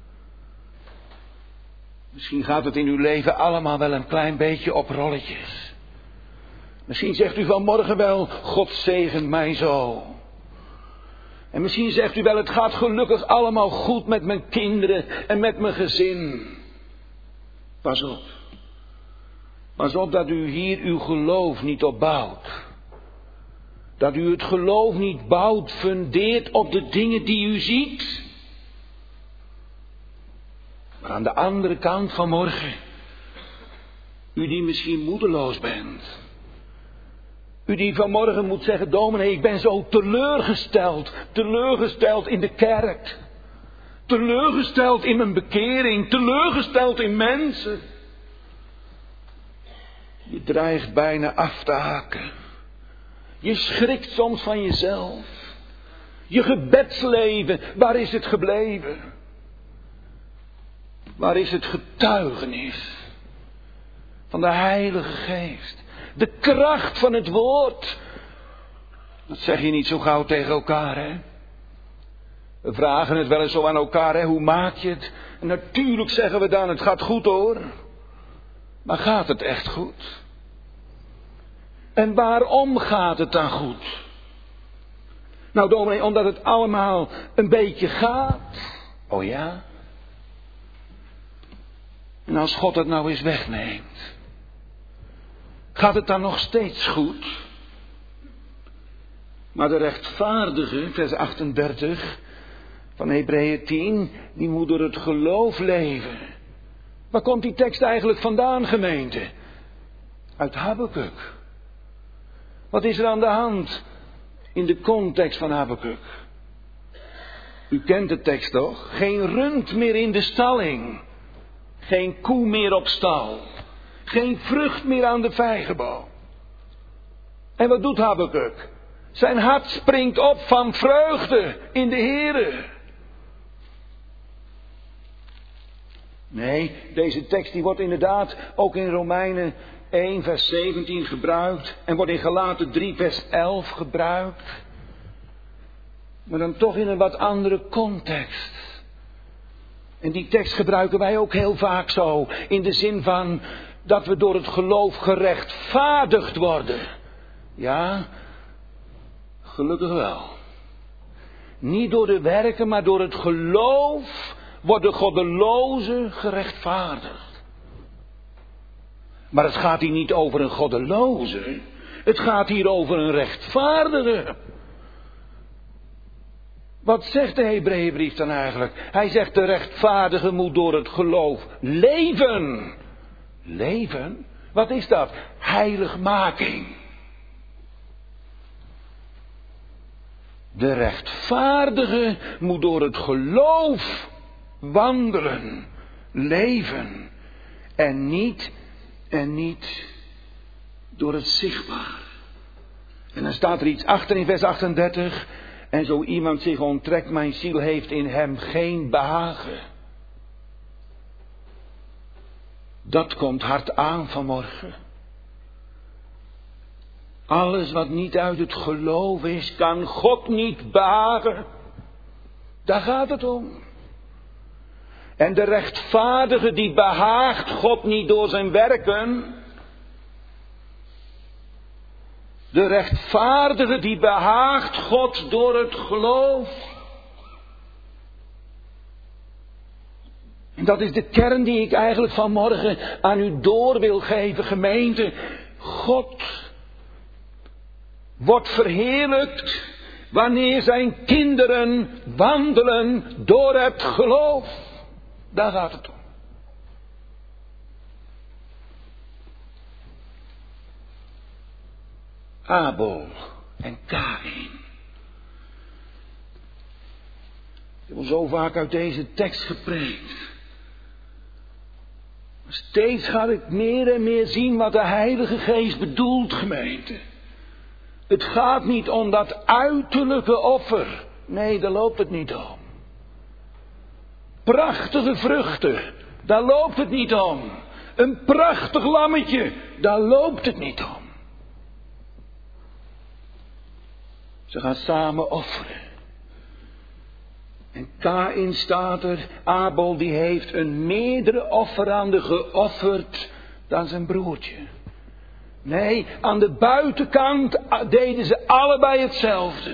S2: Misschien gaat het in uw leven allemaal wel een klein beetje op rolletjes. Misschien zegt u vanmorgen wel, God zegen mij zo. En misschien zegt u wel, het gaat gelukkig allemaal goed met mijn kinderen en met mijn gezin. Pas op. Pas op dat u hier uw geloof niet op bouwt. Dat u het geloof niet bouwt, fundeert op de dingen die u ziet. Maar aan de andere kant van morgen, u die misschien moedeloos bent. U die vanmorgen moet zeggen, dominee, ik ben zo teleurgesteld. Teleurgesteld in de kerk. Teleurgesteld in mijn bekering. Teleurgesteld in mensen. Je dreigt bijna af te haken. Je schrikt soms van jezelf. Je gebedsleven, waar is het gebleven? Waar is het getuigenis van de Heilige Geest? De kracht van het woord. Dat zeg je niet zo gauw tegen elkaar, hè? We vragen het wel eens zo aan elkaar, hè? Hoe maak je het? En natuurlijk zeggen we dan, het gaat goed hoor. Maar gaat het echt goed? En waarom gaat het dan goed? Nou dominee, omdat het allemaal een beetje gaat. Oh ja? En als God het nou eens wegneemt, gaat het dan nog steeds goed? Maar de rechtvaardige, vers achtendertig van Hebreeën tien, die moet door het geloof leven. Waar komt die tekst eigenlijk vandaan, gemeente? Uit Habakuk. Wat is er aan de hand in de context van Habakuk? U kent de tekst toch? Geen rund meer in de stalling. Geen koe meer op stal. Geen vrucht meer aan de vijgenboom. En wat doet Habakuk? Zijn hart springt op van vreugde in de Here. Nee, deze tekst die wordt inderdaad ook in Romeinen één vers zeventien gebruikt. En wordt in Galaten drie vers elf gebruikt. Maar dan toch in een wat andere context. En die tekst gebruiken wij ook heel vaak zo. In de zin van dat we door het geloof gerechtvaardigd worden. Ja, gelukkig wel. Niet door de werken, maar door het geloof worden goddelozen gerechtvaardigd. Maar het gaat hier niet over een goddeloze. Het gaat hier over een rechtvaardige. Wat zegt de Hebreeënbrief dan eigenlijk? Hij zegt de rechtvaardige moet door het geloof leven. Leven? Wat is dat? Heiligmaking. De rechtvaardige moet door het geloof wandelen, leven. En niet, en niet door het zichtbaar. En dan staat er iets achter in vers achtendertig. En zo iemand zich onttrekt, mijn ziel heeft in hem geen behagen. Dat komt hard aan vanmorgen. Alles wat niet uit het geloof is, kan God niet behagen. Daar gaat het om. En de rechtvaardige die behaagt God niet door zijn werken. De rechtvaardige die behaagt God door het geloof. En dat is de kern die ik eigenlijk vanmorgen aan u door wil geven, gemeente. God wordt verheerlijkt wanneer zijn kinderen wandelen door het geloof. Daar gaat het om. Abel en Kaïn. Ik heb al zo vaak uit deze tekst gepreekt. Maar steeds ga ik meer en meer zien wat de Heilige Geest bedoelt, gemeente. Het gaat niet om dat uiterlijke offer. Nee, daar loopt het niet om. Prachtige vruchten, daar loopt het niet om. Een prachtig lammetje, daar loopt het niet om. Ze gaan samen offeren. En Kaïn staat er, Abel die heeft een meerdere offerande geofferd dan zijn broertje. Nee, aan de buitenkant deden ze allebei hetzelfde.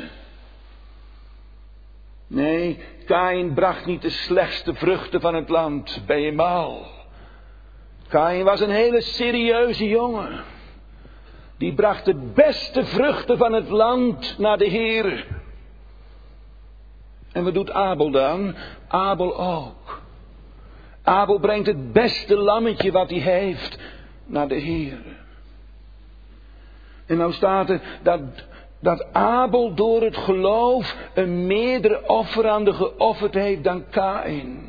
S2: Nee, Kaïn bracht niet de slechtste vruchten van het land, ben je mal. Kaïn was een hele serieuze jongen. Die bracht de beste vruchten van het land naar de Heere. En wat doet Abel dan? Abel ook. Abel brengt het beste lammetje wat hij heeft naar de Heere. En nou staat er dat, dat Abel door het geloof een meerdere offerande geofferd heeft dan Kaïn.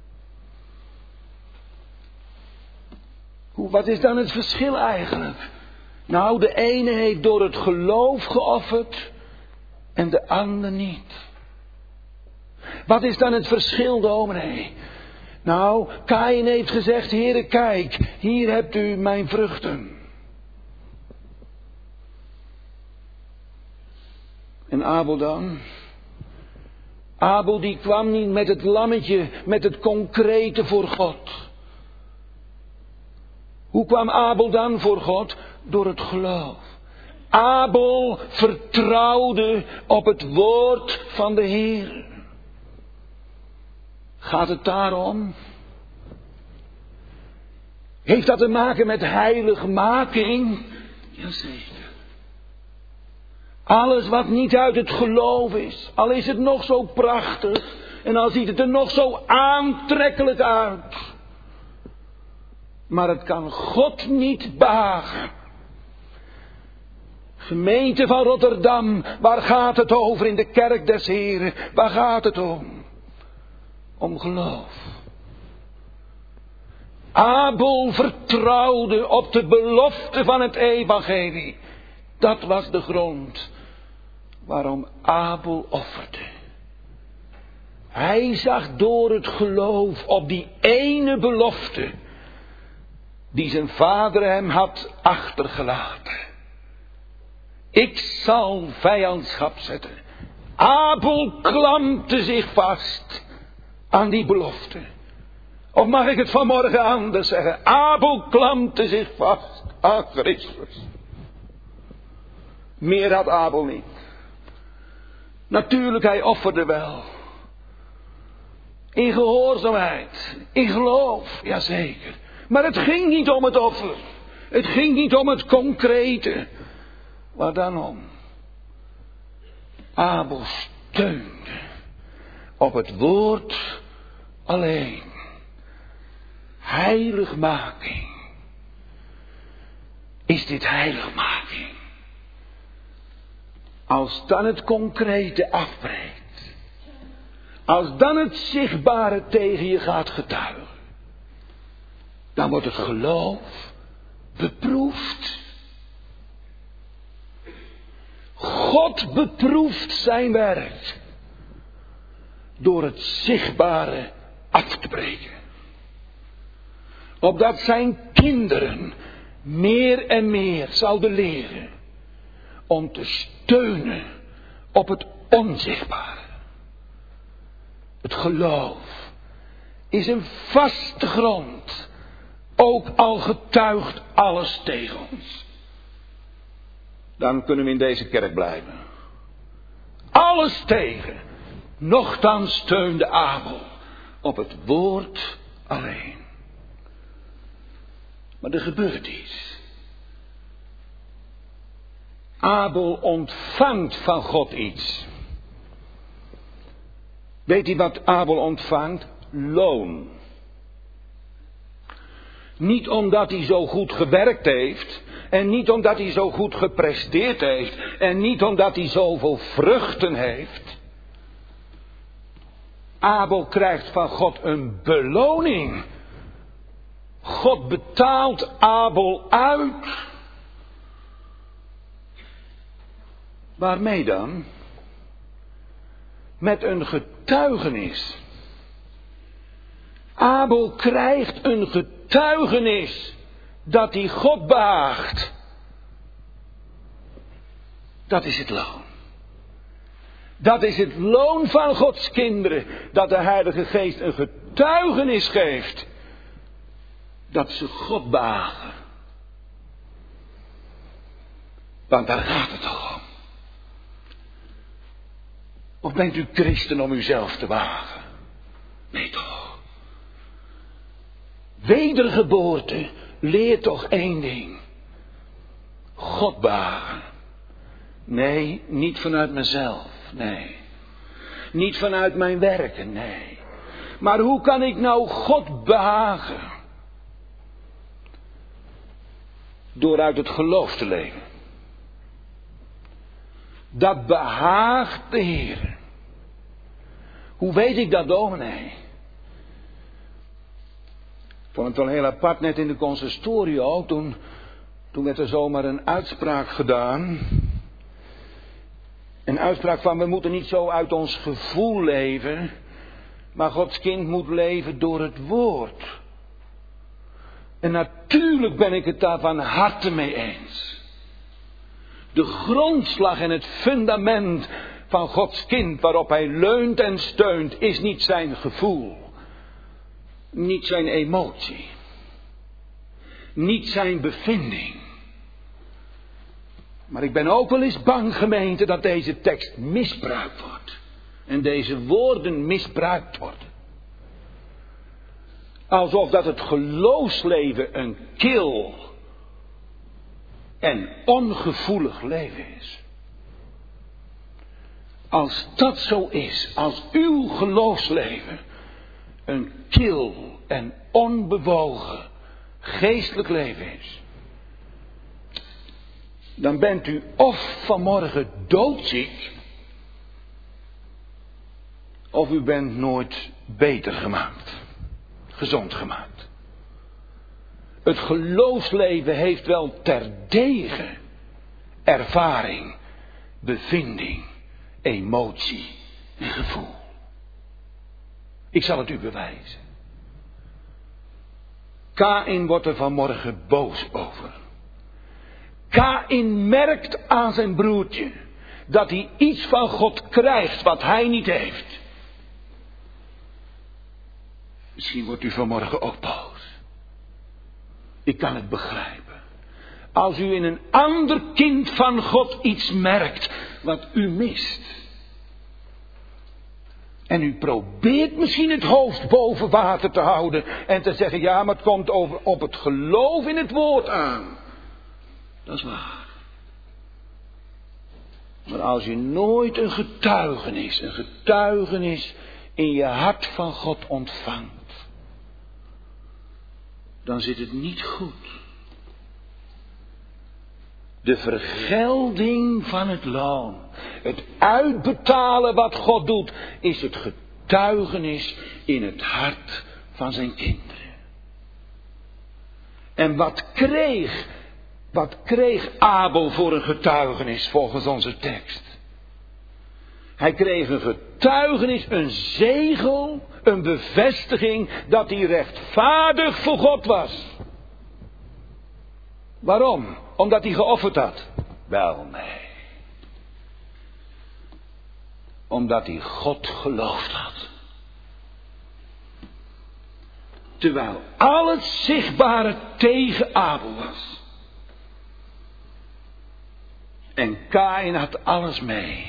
S2: Hoe, wat is dan het verschil eigenlijk? Nou, de ene heeft door het geloof geofferd en de ander niet. Wat is dan het verschil, dominee? Nou, Kaïn heeft gezegd, Heere, kijk, hier hebt u mijn vruchten. En Abel dan? Abel die kwam niet met het lammetje, met het concrete voor God. Hoe kwam Abel dan voor God? Door het geloof. Abel vertrouwde op het woord van de Heer. Gaat het daarom? Heeft dat te maken met heiligmaking? Jazeker. Alles wat niet uit het geloof is, al is het nog zo prachtig en al ziet het er nog zo aantrekkelijk uit. Maar het kan God niet behagen. Gemeente van Rotterdam, waar gaat het over in de kerk des Heren? Waar gaat het om? Om geloof. Abel vertrouwde op de belofte van het evangelie. Dat was de grond waarom Abel offerde. Hij zag door het geloof op die ene belofte die zijn vader hem had achtergelaten. Ik zal vijandschap zetten. Abel klampte zich vast aan die belofte. Of mag ik het vanmorgen anders zeggen? Abel klampte zich vast aan Christus. Meer had Abel niet. Natuurlijk, hij offerde wel. In gehoorzaamheid, in geloof, jazeker. Maar het ging niet om het offer. Het ging niet om het concrete. Waar dan om? Abel steunde op het woord alleen. Heiligmaking. Is dit heiligmaking? Als dan het concrete afbreekt. Als dan het zichtbare tegen je gaat getuigen. Dan wordt het geloof beproefd. God beproeft zijn werk. Door het zichtbare af te breken. Opdat zijn kinderen meer en meer zouden leren. Om te steunen op het onzichtbare. Het geloof is een vaste grond. Ook al getuigt alles tegen ons. Dan kunnen we in deze kerk blijven. Alles tegen. Nochtans steunde Abel op het woord alleen. Maar er gebeurt iets. Abel ontvangt van God iets. Weet u wat Abel ontvangt? Loon. Niet omdat hij zo goed gewerkt heeft. En niet omdat hij zo goed gepresteerd heeft. En niet omdat hij zoveel vruchten heeft. Abel krijgt van God een beloning. God betaalt Abel uit. Waarmee dan? Met een getuigenis. Abel krijgt een getuigenis dat hij God behaagt. Dat is het loon. Dat is het loon van Gods kinderen. Dat de Heilige Geest een getuigenis geeft. Dat ze God behagen. Want daar gaat het toch om. Of bent u christen om uzelf te behagen? Nee toch. Wedergeboorte leert toch één ding. God behagen. Nee, niet vanuit mezelf, nee. Niet vanuit mijn werken, nee. Maar hoe kan ik nou God behagen? Door uit het geloof te leven. Dat behaagt de Heer. Hoe weet ik dat, dominee? Ik vond het wel heel apart, net in de consistorio, toen, toen werd er zomaar een uitspraak gedaan. Een uitspraak van, we moeten niet zo uit ons gevoel leven, maar Gods kind moet leven door het woord. En natuurlijk ben ik het daar van harte mee eens. De grondslag en het fundament van Gods kind waarop hij leunt en steunt is niet zijn gevoel. Niet zijn emotie. Niet zijn bevinding. Maar ik ben ook wel eens bang, gemeente, dat deze tekst misbruikt wordt. En deze woorden misbruikt worden. Alsof dat het geloofsleven een kil en ongevoelig leven is. Als dat zo is, als uw geloofsleven een kil en onbewogen geestelijk leven is, dan bent u of vanmorgen doodziek, of u bent nooit beter gemaakt, gezond gemaakt. Het geloofsleven heeft wel terdege ervaring, bevinding, emotie en gevoel. Ik zal het u bewijzen. Kaïn wordt er vanmorgen boos over. Kaïn merkt aan zijn broertje dat hij iets van God krijgt wat hij niet heeft. Misschien wordt u vanmorgen ook boos. Ik kan het begrijpen. Als u in een ander kind van God iets merkt wat u mist. En u probeert misschien het hoofd boven water te houden en te zeggen, ja, maar het komt over, op het geloof in het woord aan. Dat is waar. Maar als je nooit een getuigenis, een getuigenis in je hart van God ontvangt, dan zit het niet goed. De vergelding van het loon, het uitbetalen wat God doet, is het getuigenis in het hart van zijn kinderen. En wat kreeg, wat kreeg Abel voor een getuigenis volgens onze tekst? Hij kreeg een getuigenis, een zegel, een bevestiging dat hij rechtvaardig voor God was. Waarom? Omdat hij geofferd had? Wel, nee. Omdat hij God geloofd had. Terwijl al het zichtbare tegen Abel was. En Kaïn had alles mee.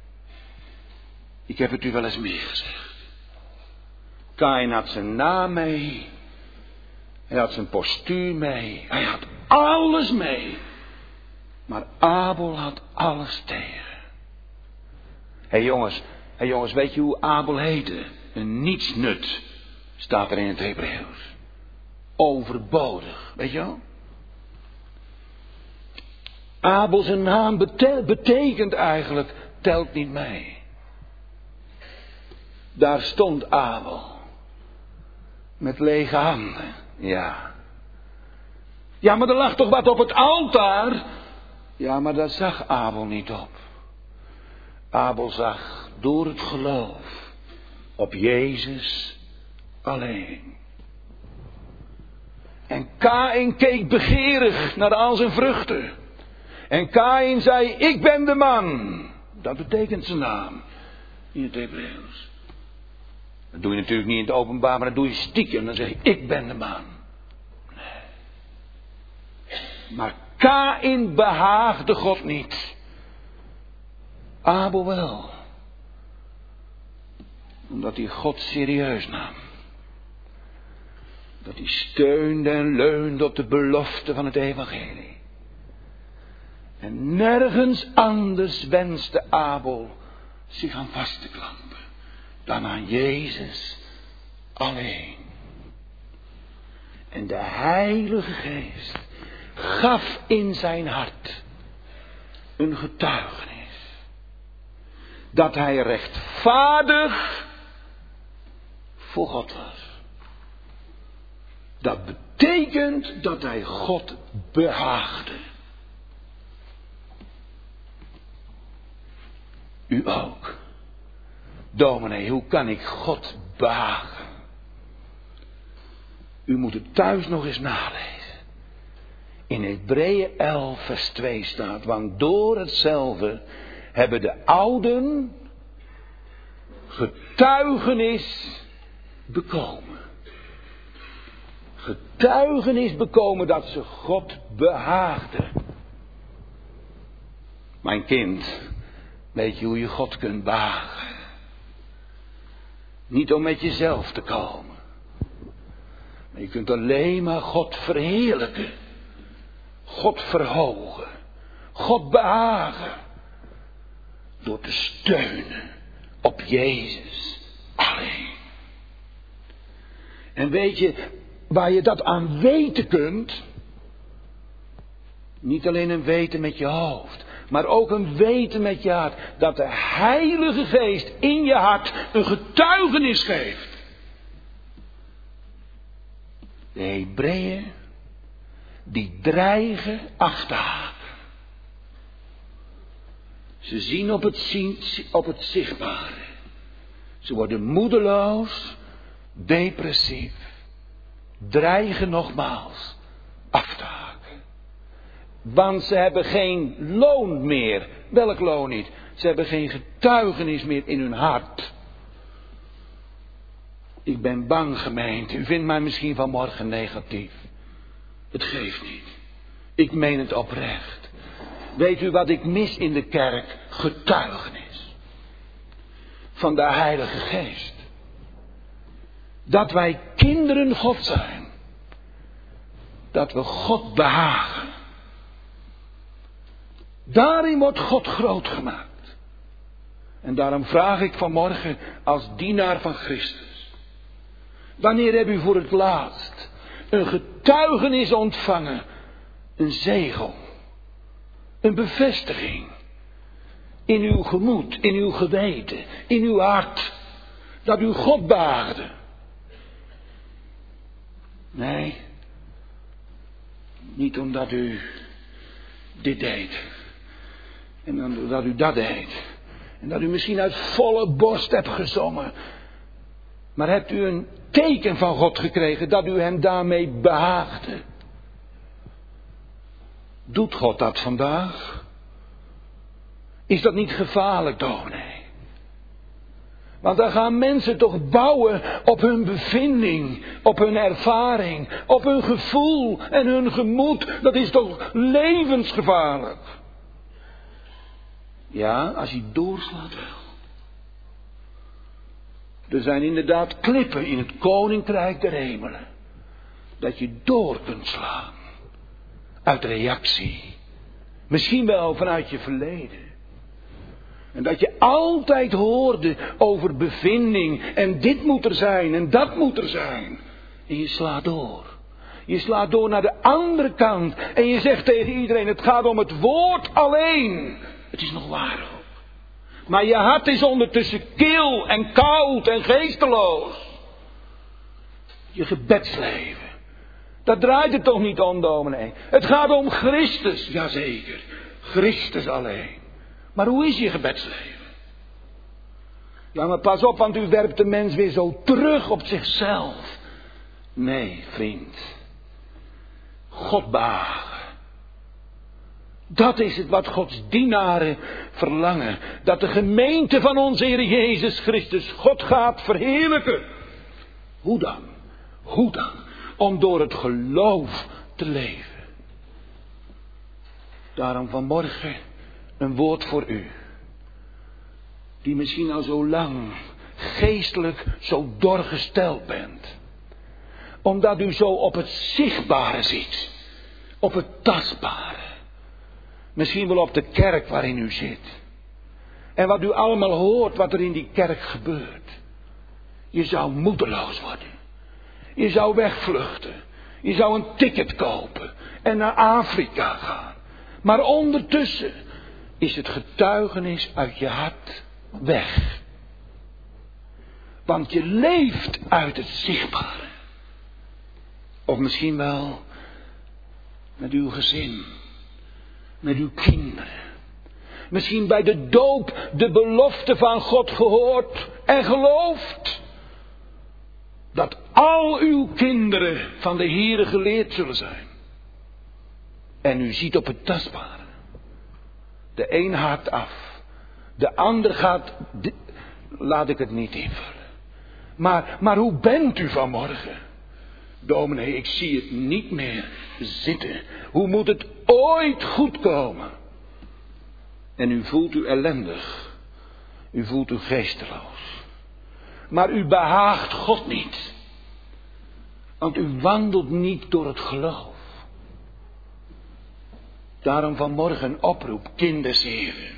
S2: Ik heb het u wel eens meer gezegd. Kaïn had zijn naam mee. Hij had zijn postuur mee. Hij had alles mee. Maar Abel had alles tegen. Hé hey jongens, hey jongens, weet je hoe Abel heette? Een nietsnut, staat er in het Hebreeuws. Overbodig, weet je wel? Abel zijn naam bete- betekent eigenlijk, telt niet mee. Daar stond Abel. Met lege handen, ja. Ja, maar er lag toch wat op het altaar? Ja, maar daar zag Abel niet op. Abel zag door het geloof op Jezus alleen. En Kaïn keek begeerig naar al zijn vruchten. En Kaïn zei, ik ben de man. Dat betekent zijn naam in het Hebreeuws. Dat doe je natuurlijk niet in het openbaar, maar dat doe je stiekem. Dan zeg je, ik ben de man. Nee. Maar Kaïn behaagde God niet. Abel wel. Omdat hij God serieus nam. Dat hij steunde en leunde op de belofte van het evangelie. En nergens anders wenste Abel zich aan vast te klampen dan aan Jezus alleen. En de Heilige Geest gaf in zijn hart een getuigenis dat hij rechtvaardig voor God was. Dat betekent dat hij God behaagde. U ook. Dominee, hoe kan ik God behagen? U moet het thuis nog eens nalezen. In Hebreeën elf vers twee staat, want door hetzelfde hebben de ouden getuigenis bekomen. Getuigenis bekomen dat ze God behaagden. Mijn kind, weet je hoe je God kunt behagen? Niet om met jezelf te komen. Maar je kunt alleen maar God verheerlijken. God verhogen. God behagen. Door te steunen op Jezus alleen. En weet je, waar je dat aan weten kunt. Niet alleen een weten met je hoofd. Maar ook een weten met je hart. Dat de Heilige Geest in je hart een getuigenis geeft. De Hebreeën. Die dreigen af te haken. Ze zien op het, zien, op het zichtbare. Ze worden moedeloos. Depressief. Dreigen nogmaals af te haken. Want ze hebben geen loon meer. Welk loon niet? Ze hebben geen getuigenis meer in hun hart. Ik ben bang, gemeente. U vindt mij misschien vanmorgen negatief. Het geeft niet. Ik meen het oprecht. Weet u wat ik mis in de kerk? Getuigenis. Van de Heilige Geest. Dat wij kinderen God zijn. Dat we God behagen. Daarin wordt God groot gemaakt. En daarom vraag ik vanmorgen als dienaar van Christus. Wanneer heb u voor het laatst een getuigenis ontvangen? Een zegel. Een bevestiging. In uw gemoed, in uw geweten, in uw hart. Dat u God behaagde. Nee. Niet omdat u dit deed. En omdat u dat deed. En dat u misschien uit volle borst hebt gezongen. Maar hebt u een teken van God gekregen dat u hem daarmee behaagde? Doet God dat vandaag? Is dat niet gevaarlijk, dominee? Want dan gaan mensen toch bouwen op hun bevinding, op hun ervaring, op hun gevoel en hun gemoed. Dat is toch levensgevaarlijk? Ja, als je doorslaat wel. Er zijn inderdaad klippen in het koninkrijk der hemelen. Dat je door kunt slaan. Uit reactie. Misschien wel vanuit je verleden. En dat je altijd hoorde over bevinding. En dit moet er zijn en dat moet er zijn. En je slaat door. Je slaat door naar de andere kant. En je zegt tegen iedereen, het gaat om het woord alleen. Het is nog waar ook. Maar je hart is ondertussen kil en koud en geesteloos. Je gebedsleven. Daar draait het toch niet om, dominee. Het gaat om Christus, jazeker. Christus alleen. Maar hoe is je gebedsleven? Ja, maar pas op, want u werpt de mens weer zo terug op zichzelf. Nee, vriend. God behagen. Dat is het wat Gods dienaren verlangen. Dat de gemeente van onze Heer Jezus Christus God gaat verheerlijken. Hoe dan? Hoe dan? Om door het geloof te leven. Daarom vanmorgen een woord voor u. Die misschien al zo lang geestelijk zo doorgesteld bent. Omdat u zo op het zichtbare ziet. Op het tastbare. Misschien wel op de kerk waarin u zit. En wat u allemaal hoort wat er in die kerk gebeurt. Je zou moedeloos worden. Je zou wegvluchten. Je zou een ticket kopen en naar Afrika gaan. Maar ondertussen is het getuigenis uit je hart weg. Want je leeft uit het zichtbare. Of misschien wel met uw gezin. Met uw kinderen. Misschien bij de doop de belofte van God gehoord en geloofd. Dat al uw kinderen van de Heere geleerd zullen zijn. En u ziet op het tastbare. De een haakt af. De ander gaat... De, laat ik het niet invullen. Maar, maar hoe bent u vanmorgen? Dominee, ik zie het niet meer zitten. Hoe moet het ooit goed komen? En u voelt u ellendig. U voelt u geesteloos. Maar u behaagt God niet. Want u wandelt niet door het geloof. Daarom vanmorgen een oproep, kindersheren.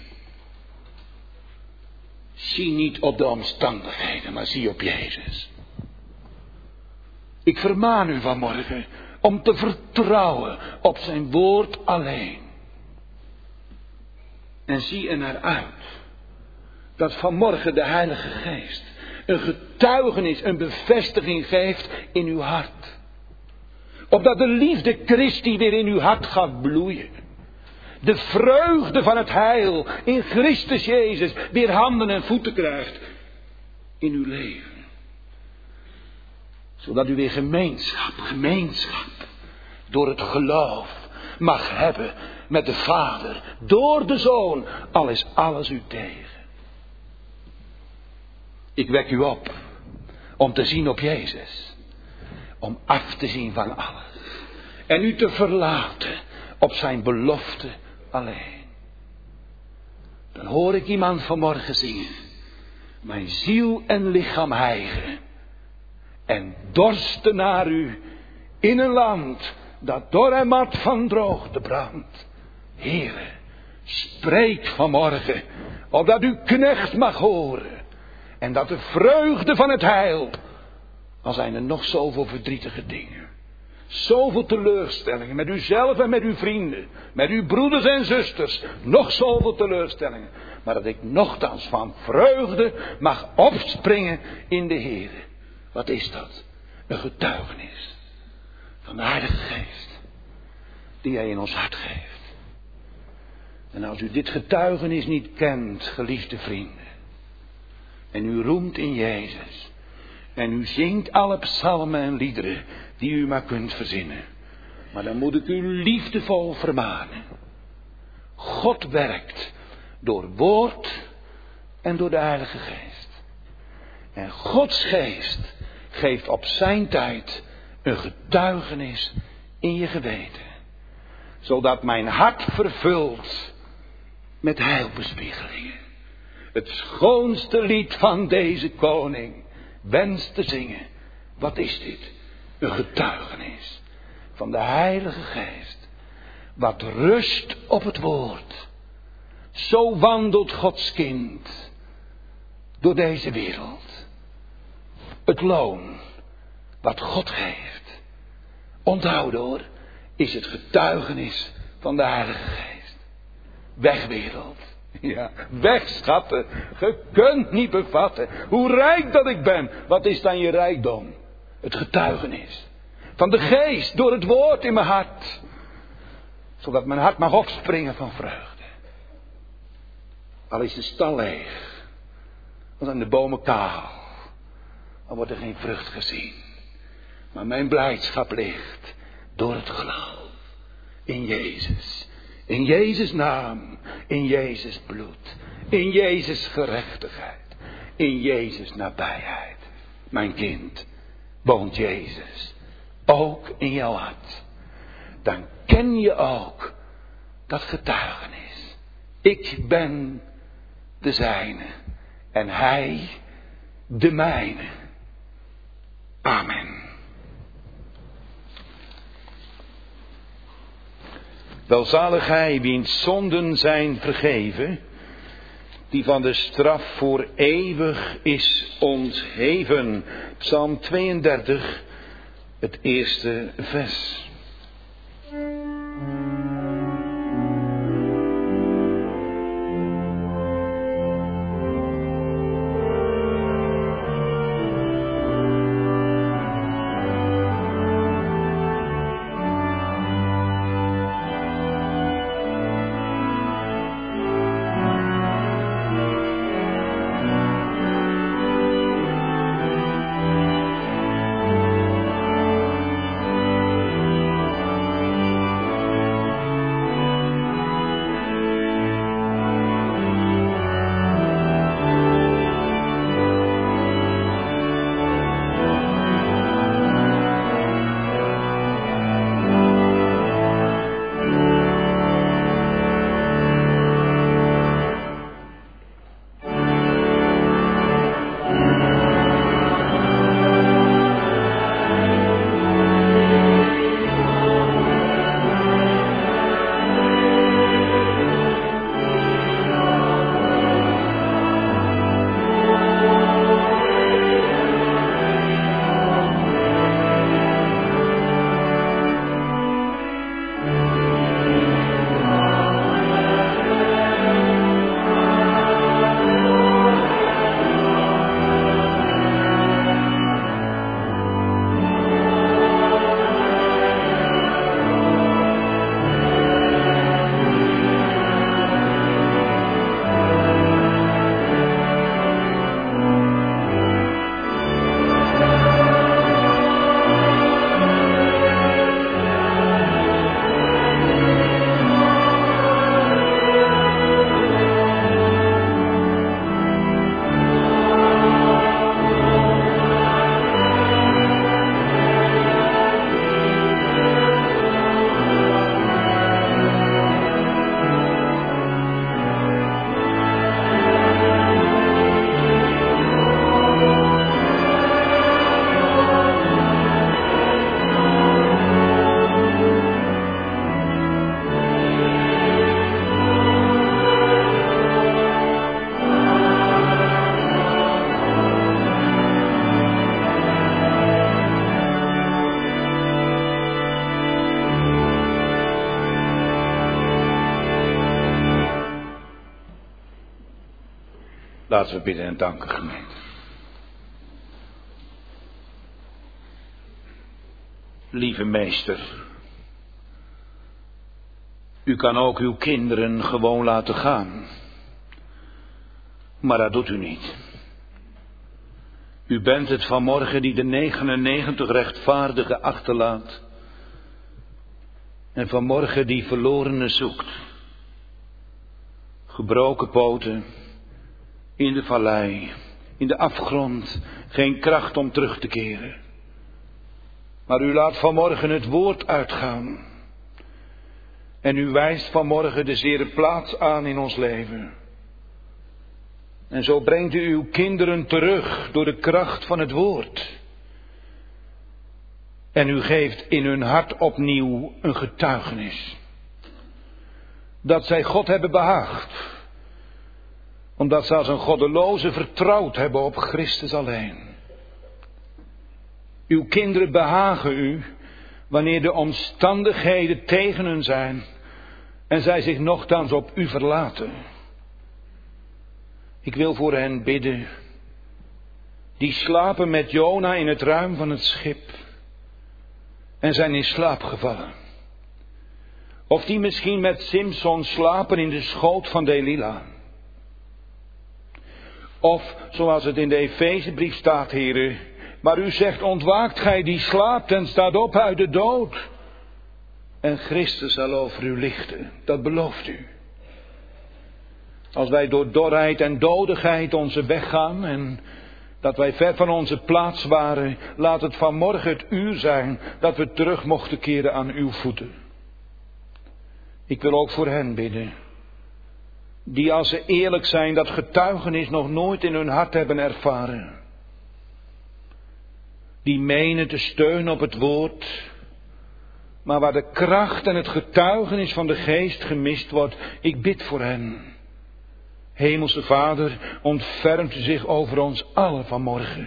S2: Zie niet op de omstandigheden, maar zie op Jezus. Ik vermaan u vanmorgen om te vertrouwen op zijn woord alleen. En zie er naar uit dat vanmorgen de Heilige Geest een getuigenis, een bevestiging geeft in uw hart. Opdat de liefde Christi weer in uw hart gaat bloeien. De vreugde van het heil in Christus Jezus weer handen en voeten krijgt in uw leven. Zodat u weer gemeenschap, gemeenschap door het geloof mag hebben met de Vader. Door de Zoon, al is alles u tegen. Ik wek u op om te zien op Jezus. Om af te zien van alles. En u te verlaten op zijn belofte alleen. Dan hoor ik iemand vanmorgen zingen. Mijn ziel en lichaam hijgen. En dorsten naar u in een land dat door en mat van droogte brandt. Heere, spreek vanmorgen, opdat uw knecht mag horen. En dat de vreugde van het heil, al zijn er nog zoveel verdrietige dingen. Zoveel teleurstellingen met uzelf en met uw vrienden, met uw broeders en zusters, nog zoveel teleurstellingen. Maar dat ik nochtans van vreugde mag opspringen in de Heere. Wat is dat? Een getuigenis van de Heilige Geest die hij in ons hart geeft. En als u dit getuigenis niet kent, geliefde vrienden, en u roemt in Jezus, en u zingt alle psalmen en liederen die u maar kunt verzinnen, maar dan moet ik u liefdevol vermanen. God werkt door woord en door de Heilige Geest. En Gods Geest geeft op zijn tijd een getuigenis in je geweten. Zodat mijn hart vervult met heilbespiegelingen. Het schoonste lied van deze koning wenst te zingen. Wat is dit? Een getuigenis van de Heilige Geest. Wat rust op het woord. Zo wandelt Gods kind door deze wereld. Het loon wat God geeft, onthoud hoor, is het getuigenis van de Heilige Geest. Weg wereld. Ja, weg schatten. Je kunt niet bevatten hoe rijk dat ik ben. Wat is dan je rijkdom? Het getuigenis van de Geest door het woord in mijn hart. Zodat mijn hart mag opspringen van vreugde. Al is de stal leeg. Dan zijn de bomen kaal. Dan wordt er geen vrucht gezien. Maar mijn blijdschap ligt door het geloof in Jezus. In Jezus' naam. In Jezus' bloed. In Jezus' gerechtigheid. In Jezus' nabijheid. Mijn kind, woont Jezus ook in jouw hart. Dan ken je ook dat getuigenis. Ik ben de zijne en hij de mijne. Amen. Welzalig hij wiens zonden zijn vergeven, die van de straf voor eeuwig is ontheven. Psalm tweeëndertig, het eerste vers. Laten we bidden en danken, gemeente. Lieve meester, u kan ook uw kinderen gewoon laten gaan. Maar dat doet u niet. U bent het vanmorgen die de negenennegentig rechtvaardigen achterlaat. En vanmorgen die verlorenen zoekt. Gebroken poten, in de vallei, in de afgrond, geen kracht om terug te keren. Maar u laat vanmorgen het woord uitgaan. En u wijst vanmorgen de zere plaats aan in ons leven. En zo brengt u uw kinderen terug door de kracht van het woord. En u geeft in hun hart opnieuw een getuigenis. Dat zij God hebben behaagd. Omdat ze als een goddeloze vertrouwd hebben op Christus alleen. Uw kinderen behagen u wanneer de omstandigheden tegen hun zijn. En zij zich nochtans op u verlaten. Ik wil voor hen bidden. Die slapen met Jona in het ruim van het schip. En zijn in slaap gevallen. Of die misschien met Simson slapen in de schoot van Delila. Of, zoals het in de Efezebrief staat, Heere, maar u zegt, ontwaakt gij die slaapt en staat op uit de dood. En Christus zal over u lichten, dat belooft u. Als wij door dorheid en dodigheid onze weg gaan en dat wij ver van onze plaats waren, laat het vanmorgen het uur zijn dat we terug mochten keren aan uw voeten. Ik wil ook voor hen bidden, die als ze eerlijk zijn dat getuigenis nog nooit in hun hart hebben ervaren. Die menen te steunen op het woord, maar waar de kracht en het getuigenis van de geest gemist wordt. Ik bid voor hen. Hemelse Vader, ontfermt u zich over ons allen vanmorgen.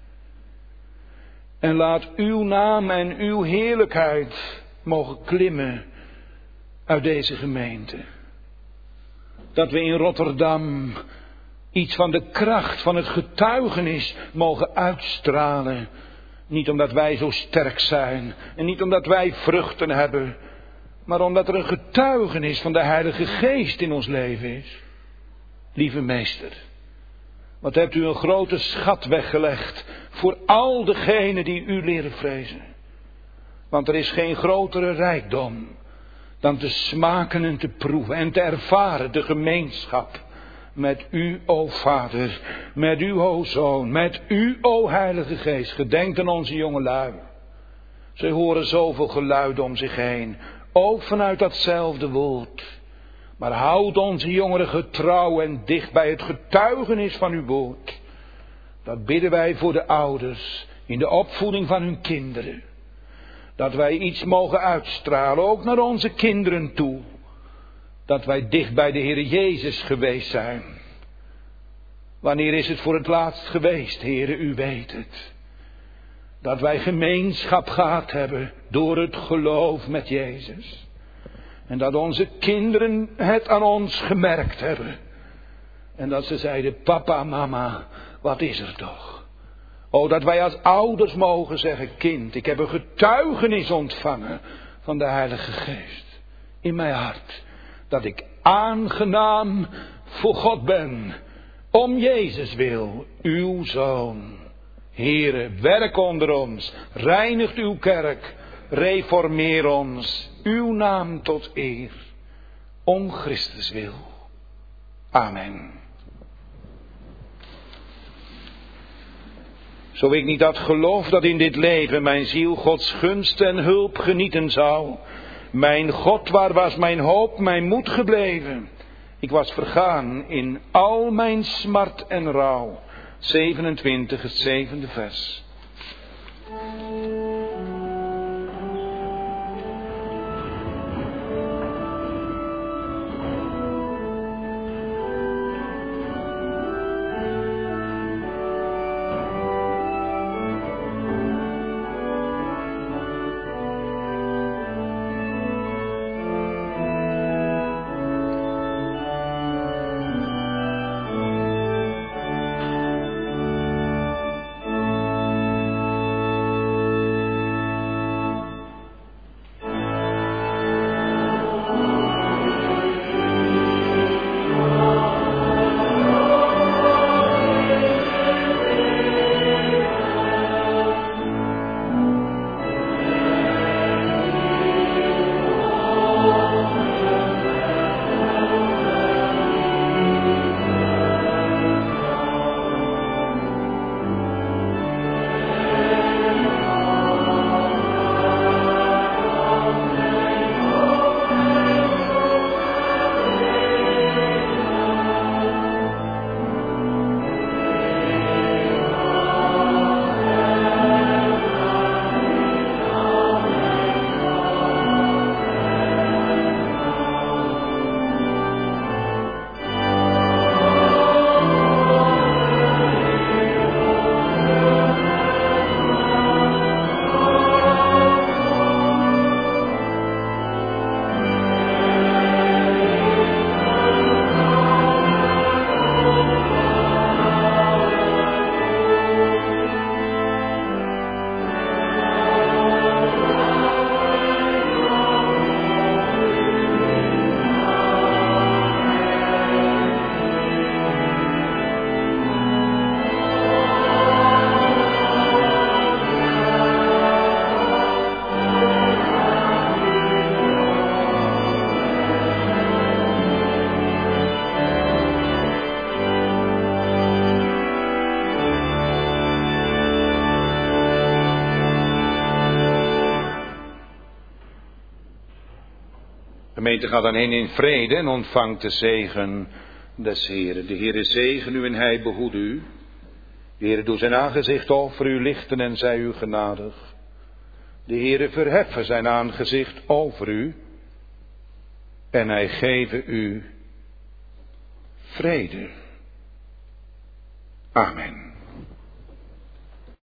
S2: En laat uw naam en uw heerlijkheid mogen klimmen uit deze gemeente. Dat we in Rotterdam iets van de kracht van het getuigenis mogen uitstralen. Niet omdat wij zo sterk zijn en niet omdat wij vruchten hebben, maar omdat er een getuigenis van de Heilige Geest in ons leven is. Lieve meester, wat hebt u een grote schat weggelegd voor al degenen die u leren vrezen. Want er is geen grotere rijkdom dan te smaken en te proeven en te ervaren de gemeenschap met u, o Vader, met u, o Zoon, met u, o Heilige Geest. Gedenk aan onze jongelui. Ze horen zoveel geluiden om zich heen, ook vanuit datzelfde woord. Maar houd onze jongeren getrouw en dicht bij het getuigenis van uw woord. Dat bidden wij voor de ouders in de opvoeding van hun kinderen. Dat wij iets mogen uitstralen, ook naar onze kinderen toe. Dat wij dicht bij de Heer Jezus geweest zijn. Wanneer is het voor het laatst geweest, Heere, u weet het. Dat wij gemeenschap gehad hebben door het geloof met Jezus. En dat onze kinderen het aan ons gemerkt hebben. En dat ze zeiden, papa, mama, wat is er toch? O, dat wij als ouders mogen zeggen, kind, ik heb een getuigenis ontvangen van de Heilige Geest in mijn hart. Dat ik aangenaam voor God ben, om Jezus wil, uw Zoon. Heere, werk onder ons, reinigt uw kerk, reformeer ons, uw naam tot eer, om Christus wil. Amen. Zo ik niet had geloof dat in dit leven mijn ziel Gods gunst en hulp genieten zou. Mijn God, waar was mijn hoop, mijn moed gebleven? Ik was vergaan in al mijn smart en rouw. zevenentwintig, het zevende vers. Gemeente, gaat dan heen in vrede en ontvangt de zegen des Heeren. De Heere zegen u en hij behoede u. De Heere doet zijn aangezicht over u lichten en zij u genadig. De Heere verheffen zijn aangezicht over u en hij geven u vrede. Amen.